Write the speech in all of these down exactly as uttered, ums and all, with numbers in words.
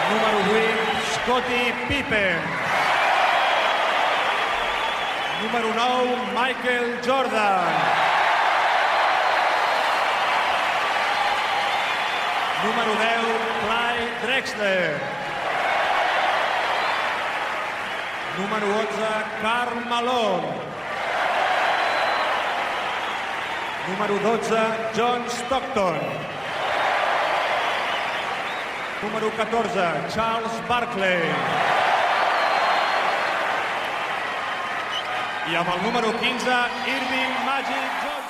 Numero vuit, Scottie Pippen. Número nou, Michael Jordan. Número deu, Clyde Drexler. Número onze, Karl Malone. Número dotze, John Stockton. Número catorze, Charles Barkley. I amb el número quinze, Irving Magic Johnson.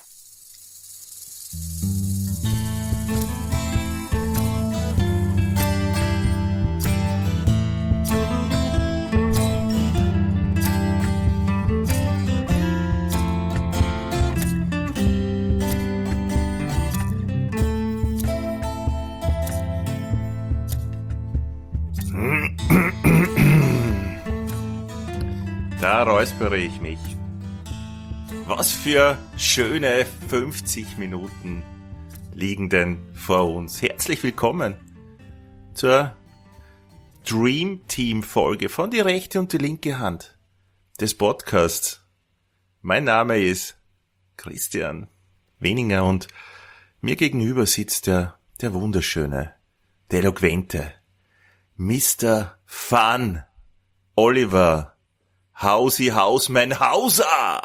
Da räuspere ich mich. Was für schöne fünfzig Minuten liegen denn vor uns. Herzlich willkommen zur Dream Team Folge von die rechte und die linke Hand des Podcasts. Mein Name ist Christian Weninger und mir gegenüber sitzt der, der wunderschöne, der eloquente Mister Fun, Oliver Hausi Hausmann Hauser.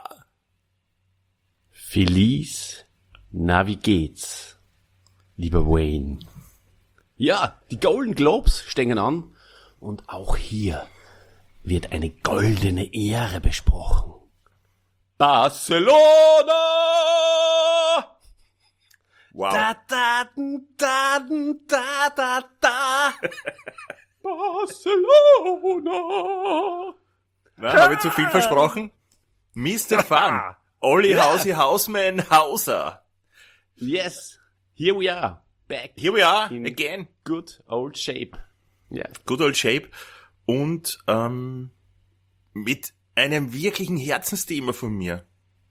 Feliz, na wie geht's, lieber Wayne? Ja, die Golden Globes stehen an und auch hier wird eine goldene Ehre besprochen. Barcelona! Wow. Da, da, da, da, da, da. Barcelona! Na, habe ich zu viel versprochen? Mister Fun, Olli Ja. Hausi Hausmann Hauser. Yes, here we are, back Here we are, in again. good old shape. Yeah. Good old shape. Und ähm, mit einem wirklichen Herzensthema von mir.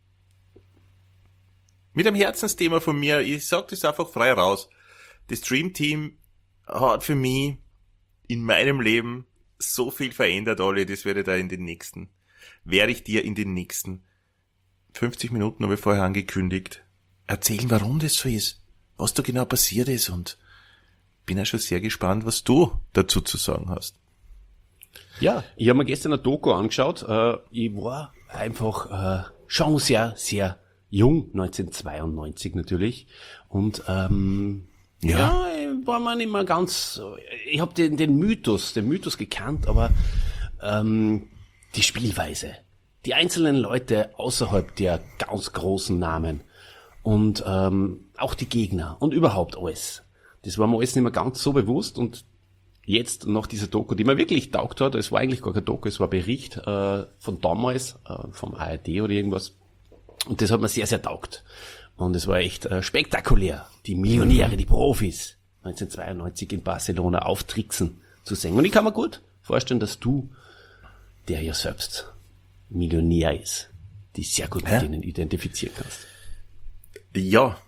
Mit einem Herzensthema von mir. Ich sag das einfach frei raus. Das Dream Team hat für mich in meinem Leben so viel verändert, Olli. Das werde ich da in den nächsten, werde ich dir in den nächsten fünfzig Minuten, habe ich vorher angekündigt, erzählen, warum das so ist, was da genau passiert ist, und bin ja schon sehr gespannt, was du dazu zu sagen hast. Ja, ich habe mir gestern eine Doku angeschaut. Äh, ich war einfach äh, schon sehr, sehr jung, neunzehnhundertzweiundneunzig natürlich. Und ähm, Ja. ja, ich war mir nicht mehr ganz... Ich habe den, den Mythos, den Mythos gekannt, aber ähm, die Spielweise, die einzelnen Leute außerhalb der ganz großen Namen und ähm, auch die Gegner und überhaupt alles, das war mir alles nicht mehr ganz so bewusst. Und jetzt nach dieser Doku, die mir wirklich taugt hat, es war eigentlich gar kein Doku, es war ein Bericht äh, von damals, äh, vom A R D oder irgendwas, und das hat mir sehr, sehr taugt. Und es war echt äh, spektakulär, die Millionäre, die Profis neunzehnhundertzweiundneunzig in Barcelona auftricksen zu sehen. Und ich kann mir gut vorstellen, dass du, der ja selbst Millionär ist, dich sehr gut Hä? mit denen identifizieren kannst. Ja.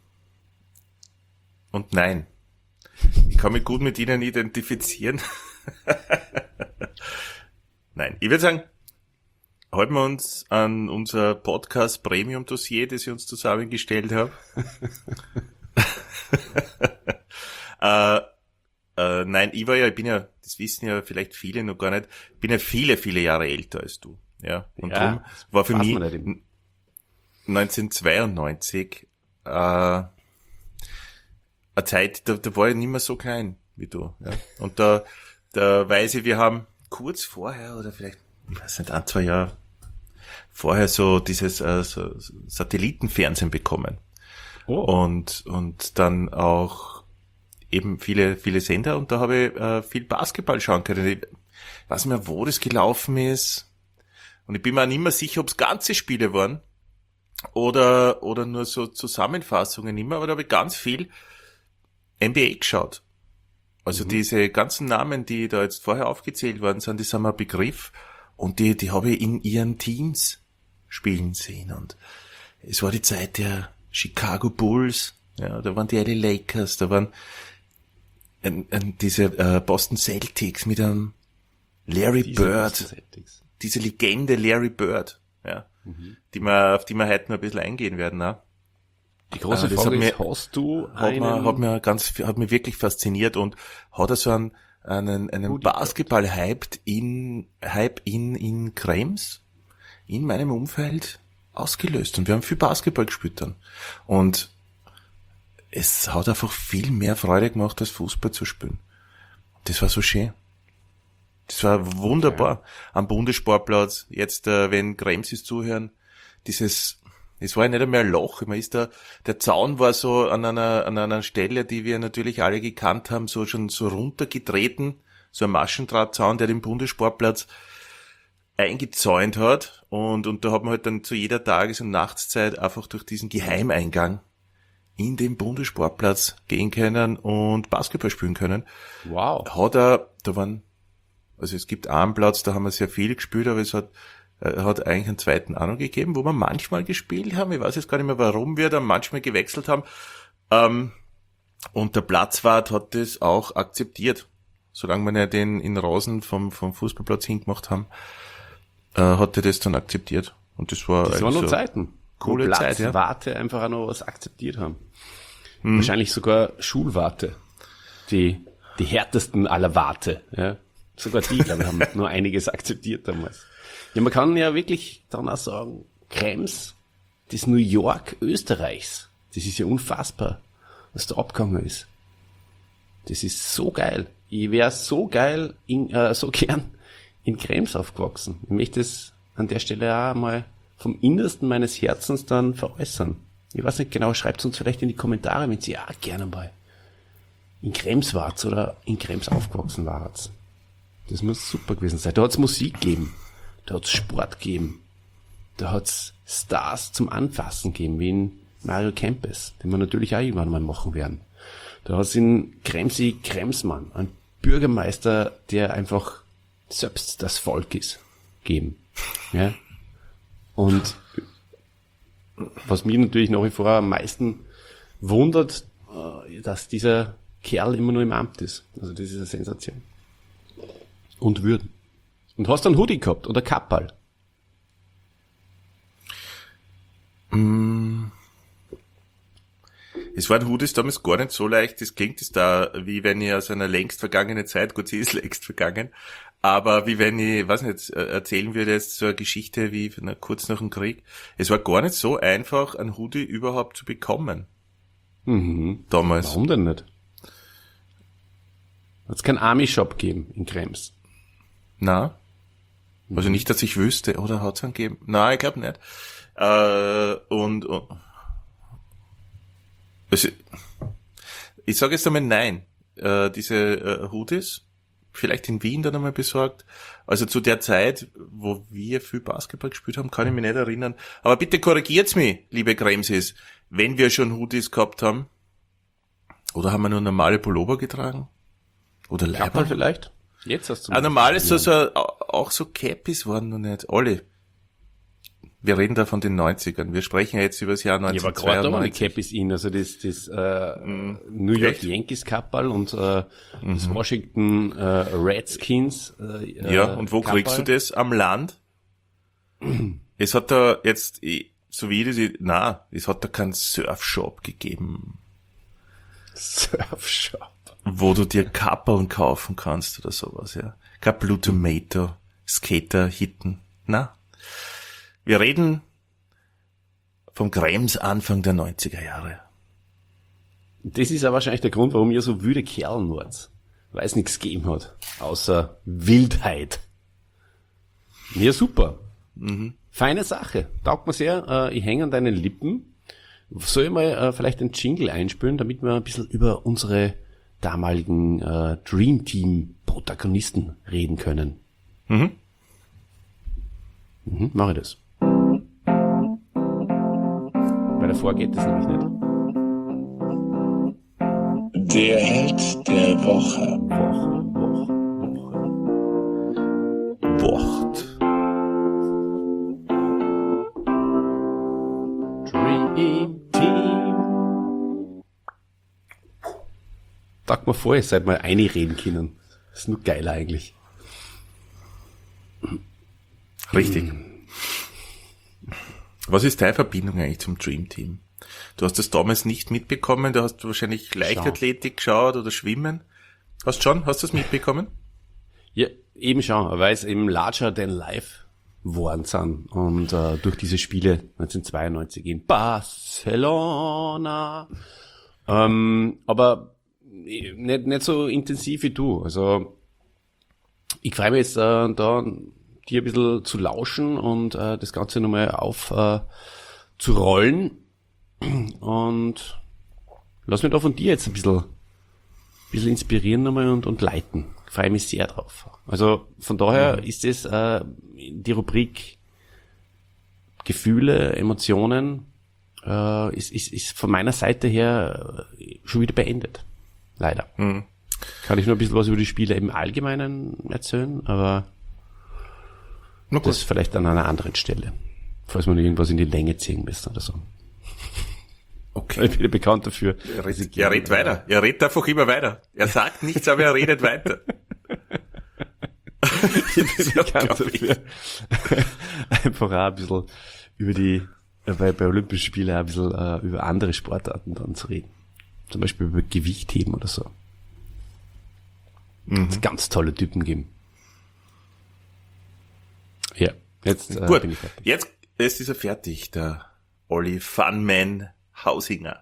Und nein. Ich kann mich gut mit ihnen identifizieren. Nein, ich würde sagen, halten wir uns an unser Podcast Premium Dossier, das ich uns zusammengestellt habe. äh, äh, nein, ich war ja, ich bin ja, das wissen ja vielleicht viele noch gar nicht, ich bin ja viele, viele Jahre älter als du. Ja, und Ja, darum war für weiß mich man nicht. neunzehnhundertzweiundneunzig äh, eine Zeit, da, da war ich nicht mehr so klein wie du. Ja. Und da, da weiß ich, wir haben kurz vorher oder vielleicht, ich weiß nicht, ein, zwei Jahre vorher so dieses äh, so Satellitenfernsehen bekommen. Oh. Und und dann auch eben viele viele Sender, und da habe ich äh, viel Basketball schauen können. Ich weiß nicht mehr, wo das gelaufen ist. Und ich bin mir auch nicht mehr sicher, ob es ganze Spiele waren oder oder nur so Zusammenfassungen immer, aber da habe ich ganz viel N B A geschaut. Also Mhm. diese ganzen Namen, die da jetzt vorher aufgezählt worden sind, die sind mir ein Begriff, und die die habe ich in ihren Teams spielen sehen. Und es war die Zeit der Chicago Bulls, ja, da waren die L A Lakers, da waren an, an diese äh, Boston Celtics mit einem Larry Diese Bird, Boston Celtics. diese Legende Larry Bird, ja, Mhm. die wir, auf die wir heute noch ein bisschen eingehen werden, ne? Die große Ah, das Frage hat mir- ist, hast du Hat einen... mir, hat mir ganz, hat mir wirklich fasziniert und hat er so einen, einen, einen Hoodie Basketball-Hype in, Hype in, in Krems, in meinem Umfeld ausgelöst und wir haben viel Basketball gespielt dann. Und es hat einfach viel mehr Freude gemacht, als Fußball zu spielen. Das war so schön. Das war wunderbar. Am Bundessportplatz, jetzt, äh, wenn Kremsis zuhören, dieses, es war ja nicht einmal ein Loch, man ist da, der Zaun war so an einer, an einer Stelle, die wir natürlich alle gekannt haben, so schon so runtergetreten, so ein Maschendrahtzaun, der den Bundessportplatz eingezäunt hat, und, und da hat man halt dann zu jeder Tages- und Nachtszeit einfach durch diesen Geheimeingang in den Bundessportplatz gehen können und Basketball spielen können. Wow. Hat er, da waren, also es gibt einen Platz, da haben wir sehr viel gespielt, aber es hat, äh, hat eigentlich einen zweiten auch noch gegeben, wo wir manchmal gespielt haben. Ich weiß jetzt gar nicht mehr, warum wir da manchmal gewechselt haben. Ähm, und der Platzwart hat das auch akzeptiert. Solange wir nicht den in Rosen vom, vom Fußballplatz hingemacht haben, äh, hat er das dann akzeptiert. Und das war, Das waren also noch Zeiten. coole wo Platz, Zeit, ja. Warte einfach auch noch was akzeptiert haben. Wahrscheinlich sogar Schulwarte. Die, die härtesten aller Warte, ja. Sogar die, glaube ich, haben nur einiges akzeptiert damals. Ja, man kann ja wirklich dann auch sagen, Krems, das New York Österreichs, das ist ja unfassbar, was da abgegangen ist. Das ist so geil. Ich wäre so geil, in, äh, so gern in Krems aufgewachsen. Ich möchte es an der Stelle auch mal vom Innersten meines Herzens dann veräußern. Ich weiß nicht genau, schreibt uns vielleicht in die Kommentare, wenn Sie auch gerne mal in Krems wart oder in Krems aufgewachsen wart. Das muss super gewesen sein. Da hat's Musik gegeben, da hat's Sport gegeben, da hat's Stars zum Anfassen gegeben, wie in Mario Kempes, den wir natürlich auch irgendwann mal machen werden. Da hat's in Kremsi Kremsmann, einen Bürgermeister, der einfach selbst das Volk ist, geben. Ja? Und was mich natürlich nach wie vor am meisten wundert, äh, dass dieser Kerl immer nur im Amt ist. Also das ist eine Sensation. Und Würden. Und hast du einen Hoodie gehabt oder Kapperl? Es war ein Hoodies damals gar nicht so leicht. Das klingt es da, wie wenn ich aus einer längst vergangenen Zeit, gut, sie ist längst vergangen, aber wie wenn ich, weiß nicht, erzählen würde jetzt so eine Geschichte wie na, kurz nach dem Krieg. Es war gar nicht so einfach, ein Hoodie überhaupt zu bekommen. Mhm. Damals. Warum denn nicht? Hat es keinen Army-Shop gegeben in Krems? Na, also nicht, dass ich wüsste, oder hat's einen gegeben? Nein, ich glaube nicht. Äh, und, und also, ich sage jetzt einmal nein. Äh, diese äh, Hoodies, vielleicht in Wien dann einmal besorgt. Also zu der Zeit, wo wir viel Basketball gespielt haben, kann ich mich nicht erinnern. Aber bitte korrigiert's mich, liebe Kremsis, wenn wir schon Hoodies gehabt haben. Oder haben wir nur normale Pullover getragen? Oder Kapperl Leiberl? vielleicht? Jetzt hast du Ein normales, so, so, auch so Cappies waren noch nicht. Alle. Wir reden da von den neunzigern. Wir sprechen ja jetzt über das Jahr Ja, aber gerade da war die neunzehnhundertzweiundneunzig. Cap ist in, also das, das äh, New York Echt? Yankees Kapperl und äh, das Washington äh, Redskins. Äh, Ja, und wo Kapperl. kriegst du das? Am Land? Es hat da jetzt, eh, so wie das, na, es hat da keinen Surfshop gegeben, Surfshop. wo du dir Kapperln kaufen kannst oder sowas, ja. Kein Blue Tomato, Skater, Hitten, na. Wir reden vom Krems Anfang der neunziger Jahre. Das ist ja wahrscheinlich der Grund, warum ihr so wüde Kerlen wart. Weil es nichts gegeben hat. Außer Wildheit. Ja, super. Mhm. Feine Sache. Taugt mir sehr. Äh, ich hänge an deinen Lippen. Soll ich mal äh, vielleicht einen Jingle einspielen, damit wir ein bisschen über unsere damaligen äh, Dream Team Protagonisten reden können? Mhm. Mhm, mache ich das. Weil davor geht das nämlich nicht. Der Held der Woche. Woche, Woche, Wort. Woche. Dream Team. Tag mal vor, ihr seid mal einreden können. Das ist nur geil eigentlich. Richtig. Was ist deine Verbindung eigentlich zum Dream Team? Du hast das damals nicht mitbekommen, du hast wahrscheinlich Leichtathletik geschaut oder Schwimmen. Hast schon? Hast du das mitbekommen? Ja, eben schon, weil es eben larger than life geworden sind. Und äh, durch diese Spiele neunzehnhundertzweiundneunzig in Barcelona. Ähm, aber nicht, nicht so intensiv wie du. Also ich freue mich jetzt äh, da, dir ein bisschen zu lauschen und äh, das Ganze nochmal auf äh, zu rollen. Und lass mich da von dir jetzt ein bisschen, bisschen inspirieren nochmal und, und leiten. Ich freue mich sehr drauf. Also von daher ist es äh, die Rubrik Gefühle, Emotionen äh, ist, ist, ist von meiner Seite her äh, schon wieder beendet. Leider. Mhm. Kann ich nur ein bisschen was über die Spiele im Allgemeinen erzählen, aber Na gut. das vielleicht an einer anderen Stelle. Falls man irgendwas in die Länge ziehen müsste oder so. Okay. Ich bin ja bekannt dafür. Er redet, er redet weiter. Er redet einfach immer weiter. Er sagt nichts, aber er redet weiter. Ich bin bekannt dafür. Einfach auch ein bisschen über die, äh, bei, bei Olympischen Spielen auch ein bisschen äh, über andere Sportarten dann zu reden. Zum Beispiel über Gewichtheben oder so. Mhm. Es ganz tolle Typen geben. Ja, jetzt äh, Gut, bin ich fertig. jetzt, jetzt ist er fertig, der Olli Funman Hausinger.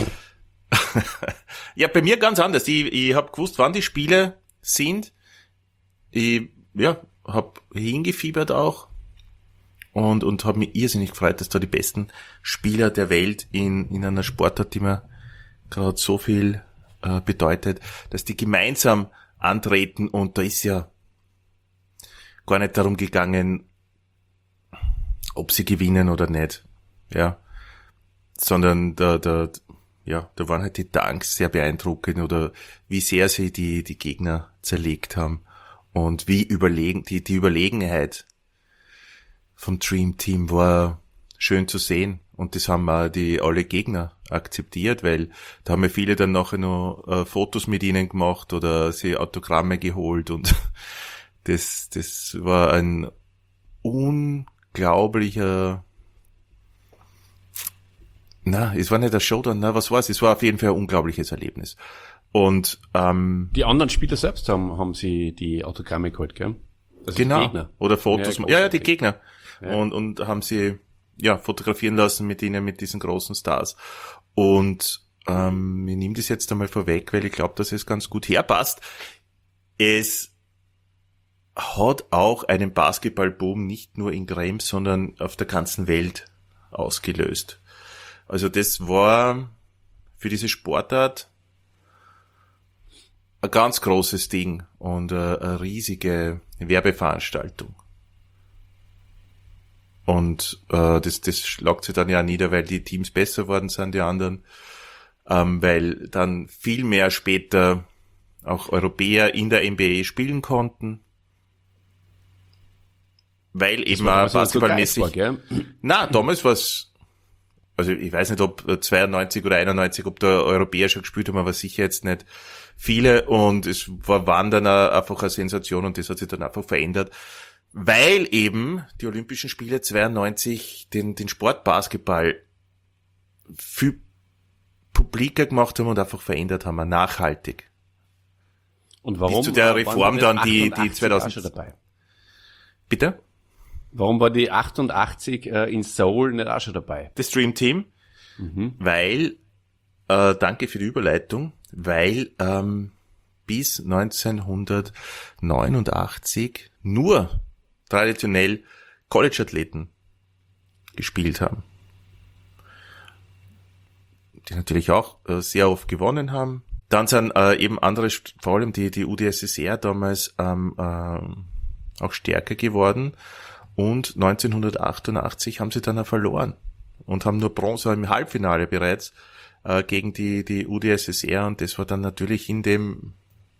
Ja, bei mir ganz anders. Ich, ich habe gewusst, wann die Spiele sind. Ich ja, habe hingefiebert auch und und habe mich irrsinnig gefreut, dass da die besten Spieler der Welt in in einer Sportart, die mir gerade so viel äh, bedeutet, dass die gemeinsam antreten, und da ist ja gar nicht darum gegangen, ob sie gewinnen oder nicht, ja, sondern da, da, ja, da waren halt die Dunks sehr beeindruckend oder wie sehr sie die, die Gegner zerlegt haben und wie überlegen, die, die Überlegenheit vom Dream Team war schön zu sehen, und das haben auch die alle Gegner akzeptiert, weil da haben ja viele dann nachher noch äh, Fotos mit ihnen gemacht oder sie Autogramme geholt, und das, das war ein unglaublicher, na, es war nicht der Showdown, na, was war's? Es war auf jeden Fall ein unglaubliches Erlebnis. Und, ähm, Die anderen Spieler selbst haben, haben sie die Autogramme geholt, gell? Also genau. die Gegner. Oder Fotos, Ja, ja, ja, die Gegner. Ja. Und, und haben sie, ja, fotografieren lassen mit ihnen, mit diesen großen Stars. Und, ähm, ich nehme das jetzt einmal vorweg, weil ich glaube, dass es ganz gut herpasst. Es hat auch einen Basketballboom nicht nur in Krems, sondern auf der ganzen Welt ausgelöst. Also das war für diese Sportart ein ganz großes Ding und eine, eine riesige Werbeveranstaltung. Und äh, das, das schlagt sich dann ja nieder, weil die Teams besser worden sind, die anderen, ähm, weil dann viel mehr später auch Europäer in der N B A spielen konnten. Weil eben auch basketballmäßig. War, gell? Na, damals war es, also ich weiß nicht, ob zweiundneunzig oder einundneunzig, ob da Europäer schon gespielt haben, aber sicher jetzt nicht viele, und es war, waren dann einfach eine Sensation, und das hat sich dann einfach verändert, weil eben die Olympischen Spiele zweiundneunzig den, den Sport Basketball viel publiker gemacht haben und einfach verändert haben, nachhaltig. Und warum? Bis zu der Reform dann, die, die zweitausend. Schon dabei? Bitte? Warum war die achtundachtzig äh, in Seoul nicht auch schon dabei? Das Dream Team? Mhm. Weil, äh, danke für die Überleitung, weil ähm, bis neunzehnhundertneunundachtzig nur traditionell College-Athleten gespielt haben. Die natürlich auch äh, sehr oft gewonnen haben. Dann sind äh, eben andere, vor allem die, die U d S S R damals ähm, äh, auch stärker geworden. Und neunzehnhundertachtundachtzig haben sie dann auch verloren und haben nur Bronze im Halbfinale bereits äh, gegen die die U d S S R, und das war dann natürlich in dem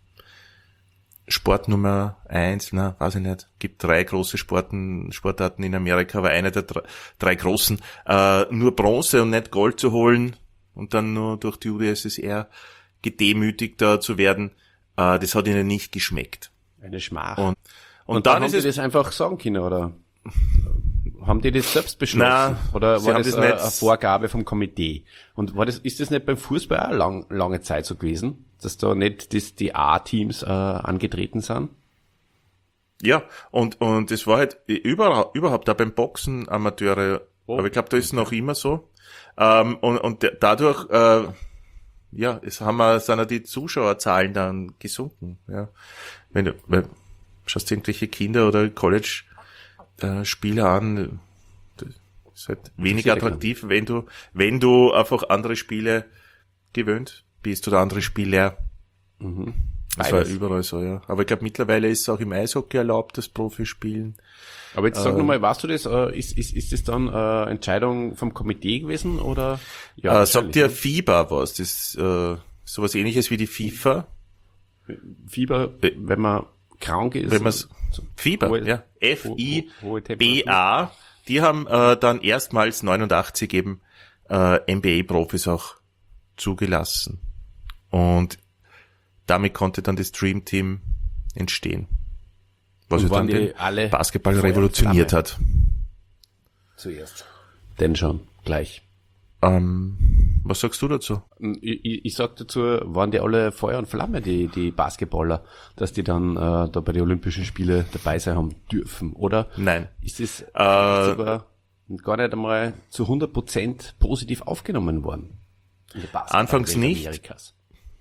Sport Nummer eins, na, weiß ich nicht, gibt drei große Sporten, Sportarten in Amerika, aber einer der drei, drei großen, äh, nur Bronze und nicht Gold zu holen und dann nur durch die U d S S R gedemütigt da zu werden, äh, das hat ihnen nicht geschmeckt. Eine Schmach. Und, und, Und dann, dann haben ist die es, das einfach sagen können, oder haben die das selbst beschlossen? Nein, oder sie war haben das, das eine, nicht- eine Vorgabe vom Komitee? Und war das, ist das nicht beim Fußball auch lang, lange Zeit so gewesen, dass da nicht das, die A-Teams äh, angetreten sind? ja, und, und es war halt überhaupt, überhaupt auch beim Boxen Amateure, Oh, aber ich glaube, da ist es noch immer so. Ähm, und, und der- dadurch, äh, ja, es haben wir, sind ja die Zuschauerzahlen dann gesunken, ja. Wenn du, weil, schaust dir irgendwelche Kinder oder College, äh, Spieler an, das ist halt weniger Sicher, attraktiv, wenn du, wenn du einfach andere Spiele gewöhnt bist oder andere Spieler. Das war Beides. überall so, ja. Aber ich glaube, mittlerweile ist es auch im Eishockey erlaubt, das Profispielen. Aber jetzt sag nochmal, weißt du das, äh, ist, ist, ist das dann äh, Entscheidung vom Komitee gewesen, oder? Ja, äh, sagt dir wahrscheinlich, FIBA was? Das ist äh, sowas ähnliches wie die FIFA. ne? Fieber, wenn man krank ist. Wenn man's FIBA, hohe- ja. ho- ho- hohe F I B Temperatur. A. Die haben äh, dann erstmals neunundachtzig eben äh, N B A-Profis auch zugelassen. Und damit konnte dann das Dream Team entstehen. Was Und ja dann waren die den alle Basketball Feuer und revolutioniert Flamme? hat. Zuerst. Denn schon, gleich. Ähm, was sagst du dazu? Ich, ich, ich sag dazu, waren die alle Feuer und Flamme, die, die Basketballer, dass die dann äh, da bei den Olympischen Spielen dabei sein haben dürfen, oder? Nein. Ist es Äh, sogar gar nicht einmal zu hundert Prozent positiv aufgenommen worden? In der Basketballwelt Anfangs nicht. Amerikas.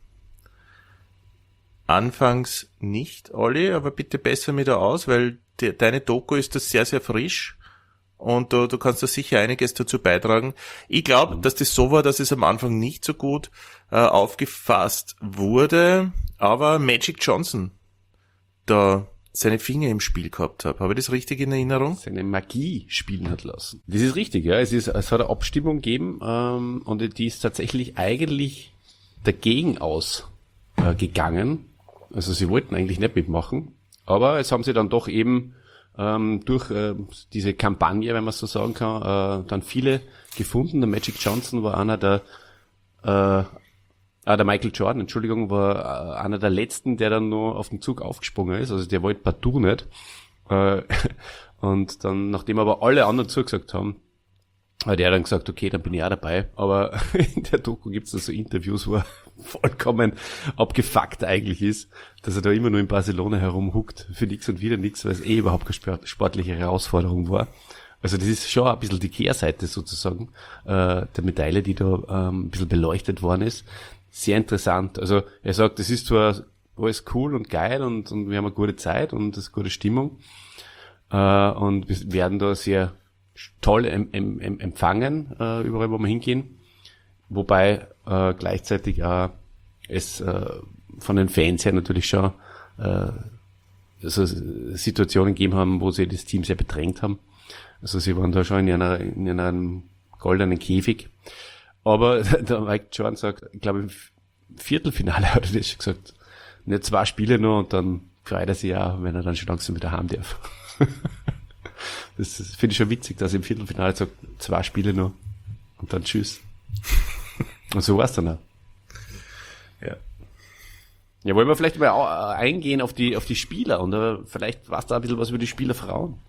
Anfangs nicht, Olli, aber bitte besser mir da aus, weil de, deine Doku ist das sehr, sehr frisch und du, du kannst da sicher einiges dazu beitragen. Ich glaube, dass das so war, dass es am Anfang nicht so gut äh, aufgefasst wurde, aber Magic Johnson da seine Finger im Spiel gehabt hat. Habe ich das richtig in Erinnerung? Seine Magie spielen hat lassen. Das ist richtig, ja. Es ist, es hat eine Abstimmung gegeben ähm, und die ist tatsächlich eigentlich dagegen aus äh, gegangen. Also sie wollten eigentlich nicht mitmachen, aber es haben sie dann doch eben ähm, durch äh, diese Kampagne, wenn man so sagen kann, äh, dann viele gefunden. Der Magic Johnson war einer der äh, ah, der Michael Jordan, Entschuldigung, war äh, einer der letzten, der dann nur auf den Zug aufgesprungen ist. Also der wollte partout nicht. Äh, und dann, nachdem aber alle anderen zugesagt haben, hat er dann gesagt, okay, dann bin ich auch dabei. Aber in der Doku gibt's da so Interviews, wo er vollkommen abgefuckt eigentlich ist, dass er da immer nur in Barcelona herumhuckt, für nichts und wieder nichts, weil es eh überhaupt keine sport- sportliche Herausforderung war. Also das ist schon ein bisschen die Kehrseite sozusagen äh, der Medaille, die da ähm, ein bisschen beleuchtet worden ist. Sehr interessant. Also er sagt, es ist zwar alles cool und geil und, und wir haben eine gute Zeit und es ist eine gute Stimmung äh, und wir werden da sehr toll em, em, em, empfangen, äh, überall wo wir hingehen. Wobei äh, gleichzeitig auch es äh, von den Fans her natürlich schon äh, so Situationen gegeben haben, wo sie das Team sehr bedrängt haben. Also sie waren da schon in einer in einem goldenen Käfig. Aber der Mike Jordan sagt, ich glaube im Viertelfinale hat er das schon gesagt, nicht zwei Spiele nur und dann freut er sich auch, wenn er dann schon langsam wieder heim darf. Das finde ich schon witzig, dass er im Viertelfinale sagt, zwei Spiele nur und dann tschüss. Und so war's dann auch. Ja. Ja, wollen wir vielleicht mal au- eingehen auf die auf die Spieler und äh, vielleicht war's da ein bisschen was über die Spielerfrauen.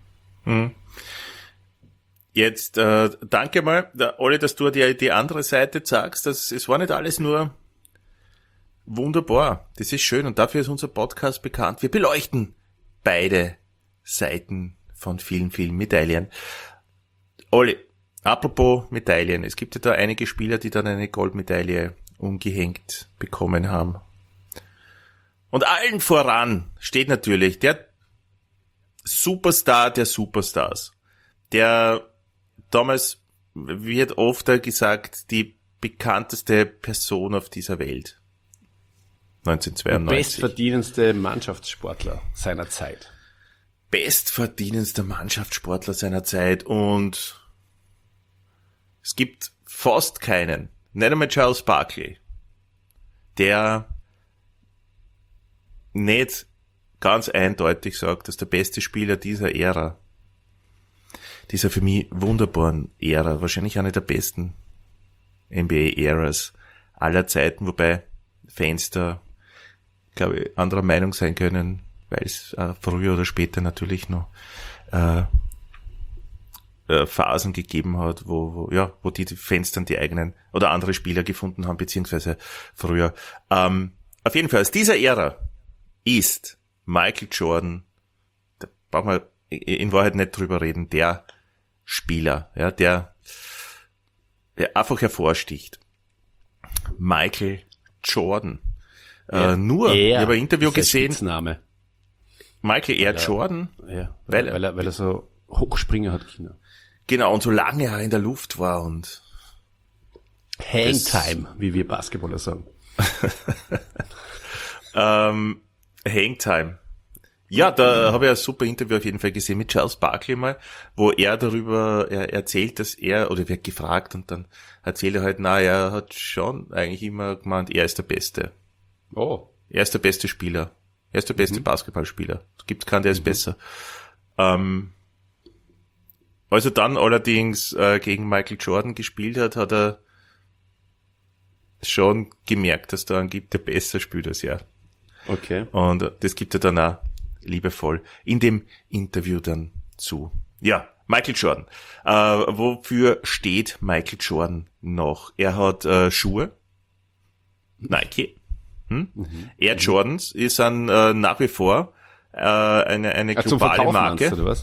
Jetzt äh, danke mal, der Olli, dass du die, die andere Seite sagst. Das, es war nicht alles nur wunderbar. Das ist schön und dafür ist unser Podcast bekannt. Wir beleuchten beide Seiten von vielen, vielen Medaillen. Olli, apropos Medaillen. Es gibt ja da einige Spieler, die dann eine Goldmedaille umgehängt bekommen haben. Und allen voran steht natürlich der Superstar der Superstars. Der damals wird oft gesagt, die bekannteste Person auf dieser Welt. neunzehnhundertzweiundneunzig. Bestverdienendste Mannschaftssportler seiner Zeit. Bestverdienendster Mannschaftssportler seiner Zeit und es gibt fast keinen, nicht einmal Charles Barkley, der nicht ganz eindeutig sagt, dass der beste Spieler dieser Ära, dieser für mich wunderbaren Ära, wahrscheinlich eine der besten N B A-Äras aller Zeiten, wobei Fans da, glaube ich, anderer Meinung sein können, weil es äh, früher oder später natürlich noch äh, äh, Phasen gegeben hat, wo, wo ja, wo die Fans dann die eigenen oder andere Spieler gefunden haben, beziehungsweise früher. Ähm, auf jeden Fall, aus dieser Ära ist Michael Jordan, da brauchen wir in Wahrheit nicht drüber reden, der Spieler, ja, der, der einfach hervorsticht. Michael Jordan. Ja, äh, nur, ich habe ein Interview ist sein gesehen, Spitzname. Michael Air Jordan, Ja, Weil weil, er- weil, er, weil er so Hochspringer hat. Kinder. genau, und so lange er in der Luft war und Hangtime, wie wir Basketballer sagen. ähm, Hangtime. Ja, da habe ich ein super Interview auf jeden Fall gesehen mit Charles Barkley mal, wo er darüber er erzählt, dass er, oder wird gefragt und dann erzählt er halt, na, er hat schon eigentlich immer gemeint, er ist der Beste. Oh. Er ist der beste Spieler. Er ist der beste mhm. Basketballspieler. Es gibt keinen, der ist mhm. besser. Ähm, als er dann allerdings äh, gegen Michael Jordan gespielt hat, hat er schon gemerkt, dass da einen gibt, der besser spielt als er. Okay. Und das gibt er dann auch liebevoll in dem Interview dann zu. Ja, Michael Jordan. Äh, wofür steht Michael Jordan noch? Er hat äh, Schuhe, Nike, hm? mhm. Air Jordans ist dann äh, nach wie vor äh, eine, eine Ah, globale Marke. Meinst du, oder was?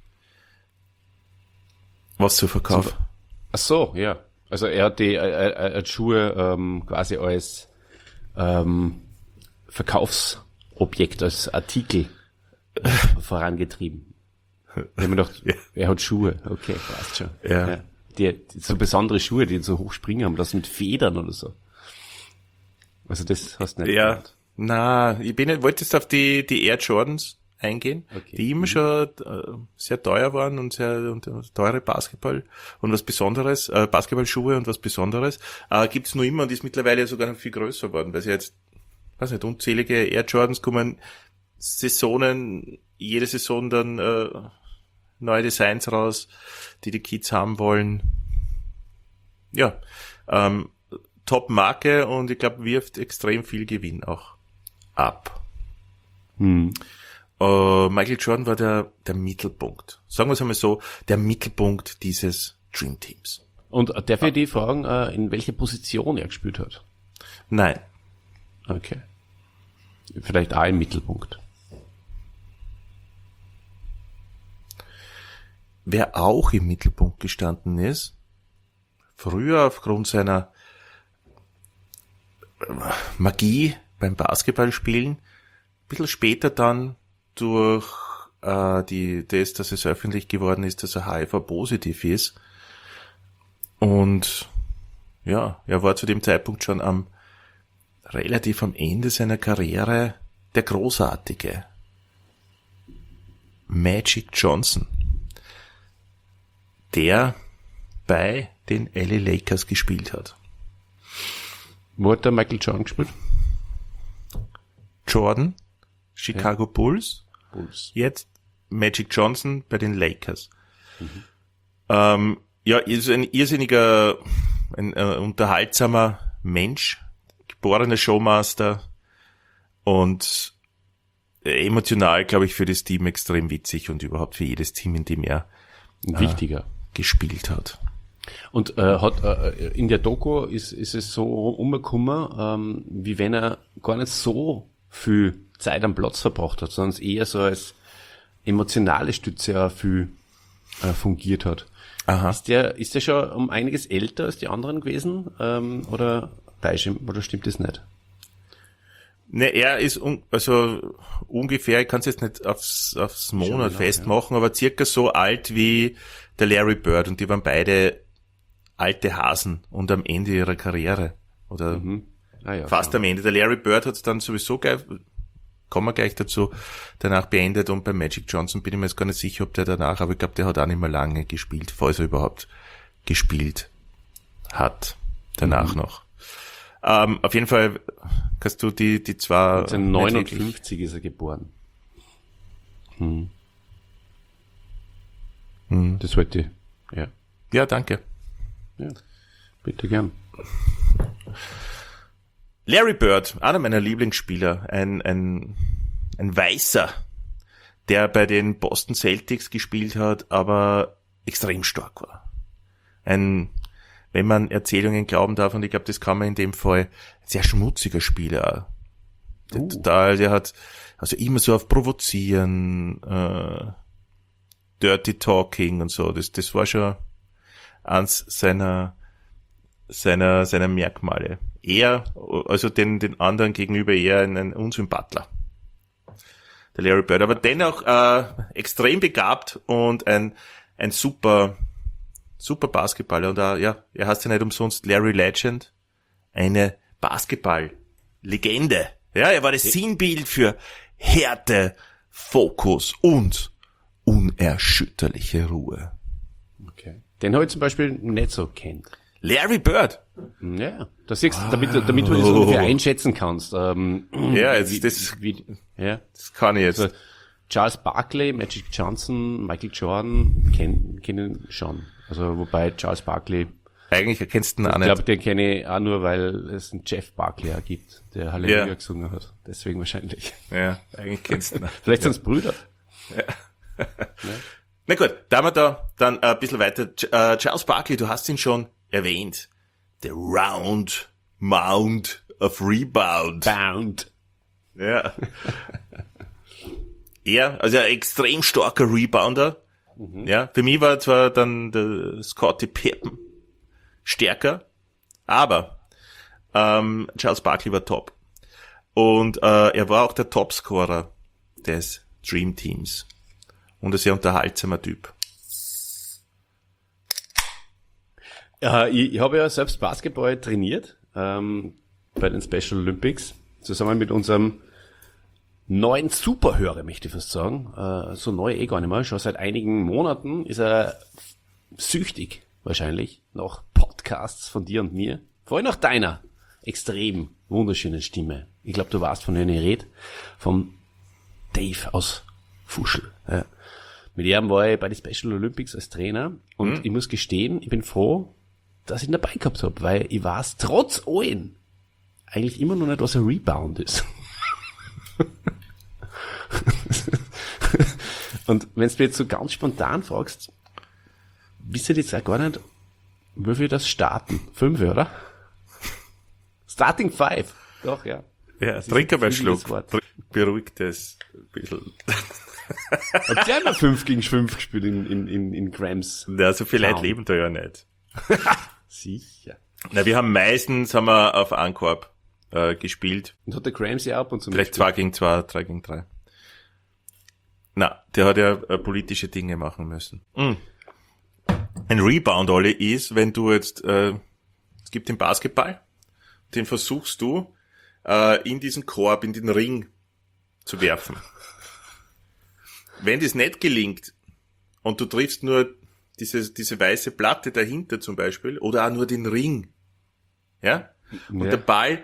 Was zu verkaufen? Zum, ach so, ja. Also er hat die äh, äh, Schuhe ähm, quasi als ähm, Verkaufsobjekt, als Artikel äh, vorangetrieben. Ich habe mir gedacht, ja. er hat Schuhe. Okay, passt schon. Ja. Ja. Die, die, so besondere Schuhe, die so hoch springen haben, das mit Federn oder so. Also das hast du nicht Ja, gemacht. na, ich bin nicht, wollte jetzt auf die, die Air Jordans eingehen, Okay. die immer schon äh, sehr teuer waren und sehr und, äh, teure Basketball und was Besonderes, äh, Basketballschuhe und was Besonderes, äh, gibt's nur immer und ist mittlerweile sogar noch viel größer geworden, weil sie jetzt, weiß nicht, unzählige Air Jordans kommen, Saisonen, jede Saison dann äh, neue Designs raus, die die Kids haben wollen. Ja, ähm, Top-Marke und ich glaube, wirft extrem viel Gewinn auch ab. Hm. Uh, Michael Jordan war der, der Mittelpunkt. Sagen wir es einmal so, der Mittelpunkt dieses Dream Teams. Und äh, darf ich die fragen, äh, in welche Position er gespielt hat? Nein. Okay. Vielleicht auch im Mittelpunkt. Wer auch im Mittelpunkt gestanden ist, früher aufgrund seiner Magie beim Basketballspielen, ein bisschen später dann durch äh, die das, dass es öffentlich geworden ist, dass er H I V-positiv ist. Und ja, er war zu dem Zeitpunkt schon am relativ am Ende seiner Karriere der Großartige. Magic Johnson, der bei den L A Lakers gespielt hat. Wo hat der Michael Jordan gespielt? Jordan, Chicago Ja. Bulls, Bulls. jetzt Magic Johnson bei den Lakers. Mhm. Ähm, ja, ist ein irrsinniger, ein äh, unterhaltsamer Mensch, geborener Showmaster und äh, emotional, glaube ich, für das Team extrem witzig und überhaupt für jedes Team, in dem er Ein wichtiger. gespielt hat. Und äh, hat äh, in der Doku ist ist es so umgekommen, ähm, wie wenn er gar nicht so viel Zeit am Platz verbracht hat, sondern es eher so als emotionale Stütze auch viel äh, fungiert hat. Aha. Ist der ist der schon um einiges älter als die anderen gewesen, ähm, oder oder stimmt das nicht? Ne, er ist un, also ungefähr, ich kann es jetzt nicht aufs, aufs Monat genau, festmachen, ja. aber circa so alt wie der Larry Bird und die waren beide alte Hasen und am Ende ihrer Karriere oder Mhm. Ah, ja, fast genau. am Ende. Der Larry Bird hat es dann sowieso gleich, kommen wir gleich dazu, danach beendet und bei Magic Johnson bin ich mir jetzt gar nicht sicher, ob der danach, aber ich glaube, der hat auch nicht mehr lange gespielt, falls er überhaupt gespielt hat, danach Mhm. noch. Ähm, auf jeden Fall kannst du die, die zwei... neunzehnhundertneunundfünfzig ist er geboren. Hm. Hm. Das wollte ich. Ja. Ja, danke. Ja. Bitte gern. Larry Bird, einer meiner Lieblingsspieler, ein, ein, ein Weißer, der bei den Boston Celtics gespielt hat, aber extrem stark war. Ein, wenn man Erzählungen glauben darf, und ich glaube, das kann man in dem Fall, ein sehr schmutziger Spieler. Der, Uh. total, der hat also immer so auf Provozieren, äh, Dirty Talking und so. Das, das war schon eins seiner, seiner, seiner Merkmale. Er, also den, den anderen gegenüber eher ein, ein Unsympathler. Der Larry Bird, aber dennoch äh, extrem begabt und ein, ein super, super Basketballer. Und äh, ja, er heißt ja nicht umsonst Larry Legend, eine Basketball-Legende. Ja, er war das Sinnbild für Härte, Fokus und unerschütterliche Ruhe. Okay. Den habe ich zum Beispiel nicht so kennt. Larry Bird. Ja, das siehst, damit, du- damit du das ungefähr einschätzen kannst. Ähm, Ja, jetzt, wie, das, wie, ja. das kann ich jetzt. Also, Charles Barkley, Magic Johnson, Michael Jordan kennen kennen schon. Also wobei Charles Barkley, Eigentlich erkennst du ihn auch ich nicht. glaube, den kenne ich auch nur, weil es einen Jeff Barkley auch gibt, der Halleluja Ja. gesungen hat. Deswegen wahrscheinlich. Ja, eigentlich kennst du ihn. Vielleicht sind es Brüder. Na gut, da haben wir da dann ein bisschen weiter. Ch- äh, Charles Barkley, du hast ihn schon erwähnt. The Round Mound of Rebound. Bound. Ja. Er, also ein extrem starker Rebounder. Ja, für mich war zwar dann der Scottie Pippen stärker, aber ähm, Charles Barkley war top. Und äh, er war auch der Topscorer des Dream Teams. Und ein sehr unterhaltsamer Typ. Ja, ich, ich habe ja selbst Basketball trainiert ähm, bei den Special Olympics, zusammen mit unserem neuen Superhörer, möchte ich fast sagen. Äh, so neu eh gar nicht mehr. Schon seit einigen Monaten ist er süchtig, wahrscheinlich, nach Podcasts von dir und mir. Vor allem nach deiner extrem wunderschönen Stimme. Ich glaube, du weißt, von wem ich rede. Vom Dave aus Fuschl. Ja. Mit ihm war ich bei den Special Olympics als Trainer und ich muss gestehen, ich bin froh, dass ich ihn dabei gehabt habe, weil ich weiß trotz allem eigentlich immer noch nicht, was ein Rebound ist. Und wenn du mir jetzt so ganz spontan fragst, wisst ihr jetzt auch gar nicht, wie wir das starten? Fünf, oder? Starting five. Doch, ja. Ja, trink aber einen flügeltes Schluck. Wort. Trink- Beruhigt es ein bisschen. Habt ihr einmal fünf gegen fünf gespielt in, in, in, in Grams? Ja, so viele Leute Traum. leben da ja nicht. Sicher. Na, wir haben meistens haben wir auf Ankorb äh, gespielt. Und hat der Grams ja ab und zu Vielleicht zwei gegen zwei, drei gegen drei. Na, der hat ja äh, politische Dinge machen müssen. Mm. Ein Rebound, Olli, ist, wenn du jetzt, äh, es gibt den Basketball, den versuchst du äh, in diesen Korb, in den Ring zu werfen. Wenn das nicht gelingt und du triffst nur diese, diese weiße Platte dahinter zum Beispiel oder auch nur den Ring, ja, und Ja. der Ball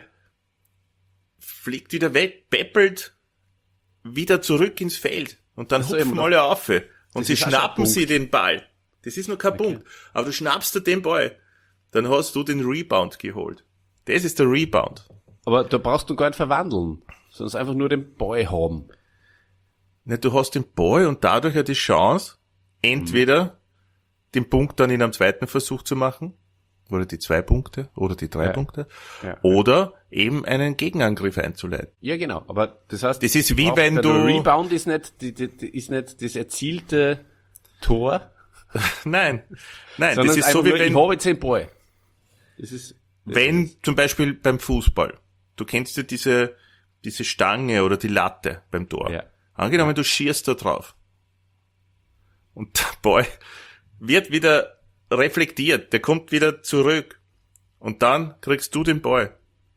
fliegt wieder weg, peppelt wieder zurück ins Feld und dann so, hupfen eben. alle auf und Das sie ist auch schon ein schnappen Punkt. sie den Ball. Das ist nur kein Punkt. Aber du schnappst dir den Ball, dann hast du den Rebound geholt. Das ist der Rebound. Aber da brauchst du gar nicht verwandeln, sondern einfach nur den Ball haben. Ne, du hast den Ball und dadurch ja die Chance, entweder den Punkt dann in einem zweiten Versuch zu machen, oder die zwei Punkte, oder die drei Ja. Punkte, Ja. oder eben einen Gegenangriff einzuleiten. Ja, genau. Aber das heißt, Das ist wie braucht- wenn der du- Rebound ist nicht, die, die, die ist nicht das erzielte Tor, Nein, nein, sondern das ist so einfach wie nur, wenn, ich habe jetzt den Ball. Das ist, das wenn ist, zum Beispiel beim Fußball, du kennst ja diese, diese Stange oder die Latte beim Tor. Ja. Angenommen, du schierst da drauf. Und der Ball wird wieder reflektiert, der kommt wieder zurück. Und dann kriegst du den Ball.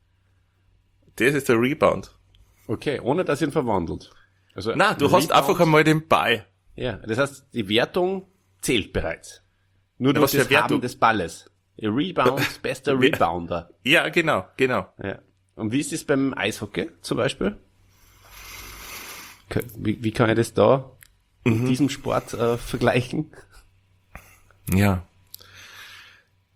Das ist der Rebound. okay, ohne dass ihn verwandelt. Also, Na, du hast Rebound- einfach einmal den Ball. Ja, das heißt, die Wertung zählt bereits. Nur Na, durch was das für Wertung? Haben des Balles. Der Rebound, bester Wer- Rebounder. Ja, genau, genau. Ja. Und wie ist es beim Eishockey zum Beispiel? Ke- Wie, wie kann ich das da in diesem Sport äh, vergleichen? Ja.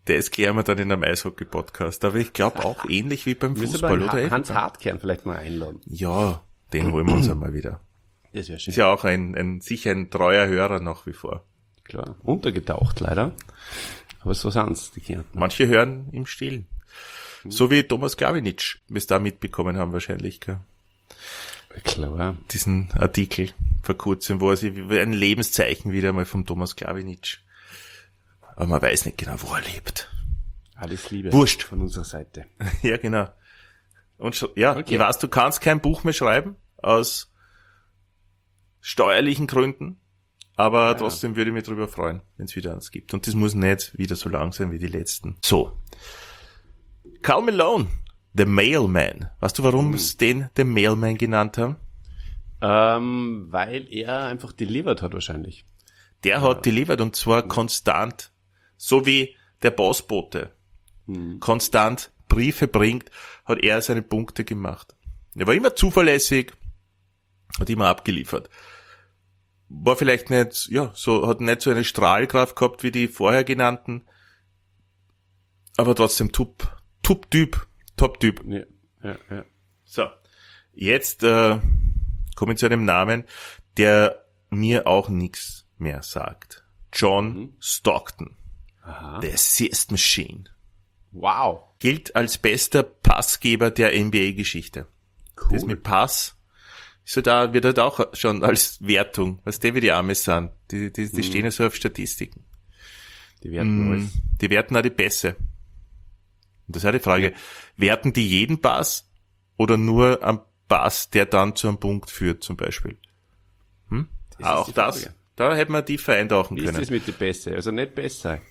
Das klären wir dann in einem Eishockey-Podcast. Aber ich glaube auch ähnlich wie beim Müssen Fußball, wir oder? Hans Hartkern vielleicht mal einladen. Ja, den holen wir uns einmal wieder. Das wäre schön. Ist ja auch ein, ein sicher ein treuer Hörer nach wie vor. Klar. Untergetaucht leider. Aber so sind's, die Kärntner. Manche hören im Stillen. So wie Thomas Glavinic, wir es da mitbekommen haben wahrscheinlich, gell? Klar. Diesen Artikel vor kurzem, wo er sich wie ein Lebenszeichen wieder mal vom Thomas Glavinic. Aber man weiß nicht genau, wo er lebt. Alles Liebe. Wurscht. Von unserer Seite. Ja, genau. Und sch- ja, Okay. ich weiß, du kannst kein Buch mehr schreiben aus steuerlichen Gründen, aber trotzdem würde ich mich darüber freuen, wenn es wieder eins gibt. Und das muss nicht wieder so lang sein wie die letzten. So. Karl Malone, The Mailman. Weißt du, warum sie den The Mailman genannt haben? Ähm, weil er einfach delivered hat wahrscheinlich. Der hat delivered und zwar konstant. So wie der Postbote konstant Briefe bringt, hat er seine Punkte gemacht. Er war immer zuverlässig, hat immer abgeliefert. War vielleicht nicht, ja, so, hat nicht so eine Strahlkraft gehabt wie die vorher genannten, aber trotzdem top, Top-Typ, Top-Typ. Ja, ja, ja. So, jetzt äh, komme ich zu einem Namen, der mir auch nichts mehr sagt. John Stockton, Aha. The Assist Machine, Wow. gilt als bester Passgeber der N B A-Geschichte. Cool. Das mit Pass ist halt auch, wird halt auch schon als Wertung, was die wie die Amis sind. Die, die, die stehen ja so auf Statistiken. Die werden Mm, alles. Die werten auch die Pässe. Und das ist auch die Frage, werten die jeden Pass oder nur am Pass, der dann zu einem Punkt führt, zum Beispiel? Hm? ist Auch die das, Frage. da hätten wir tiefer eintauchen Wie ist können. das mit den Pässe? Also nicht besser.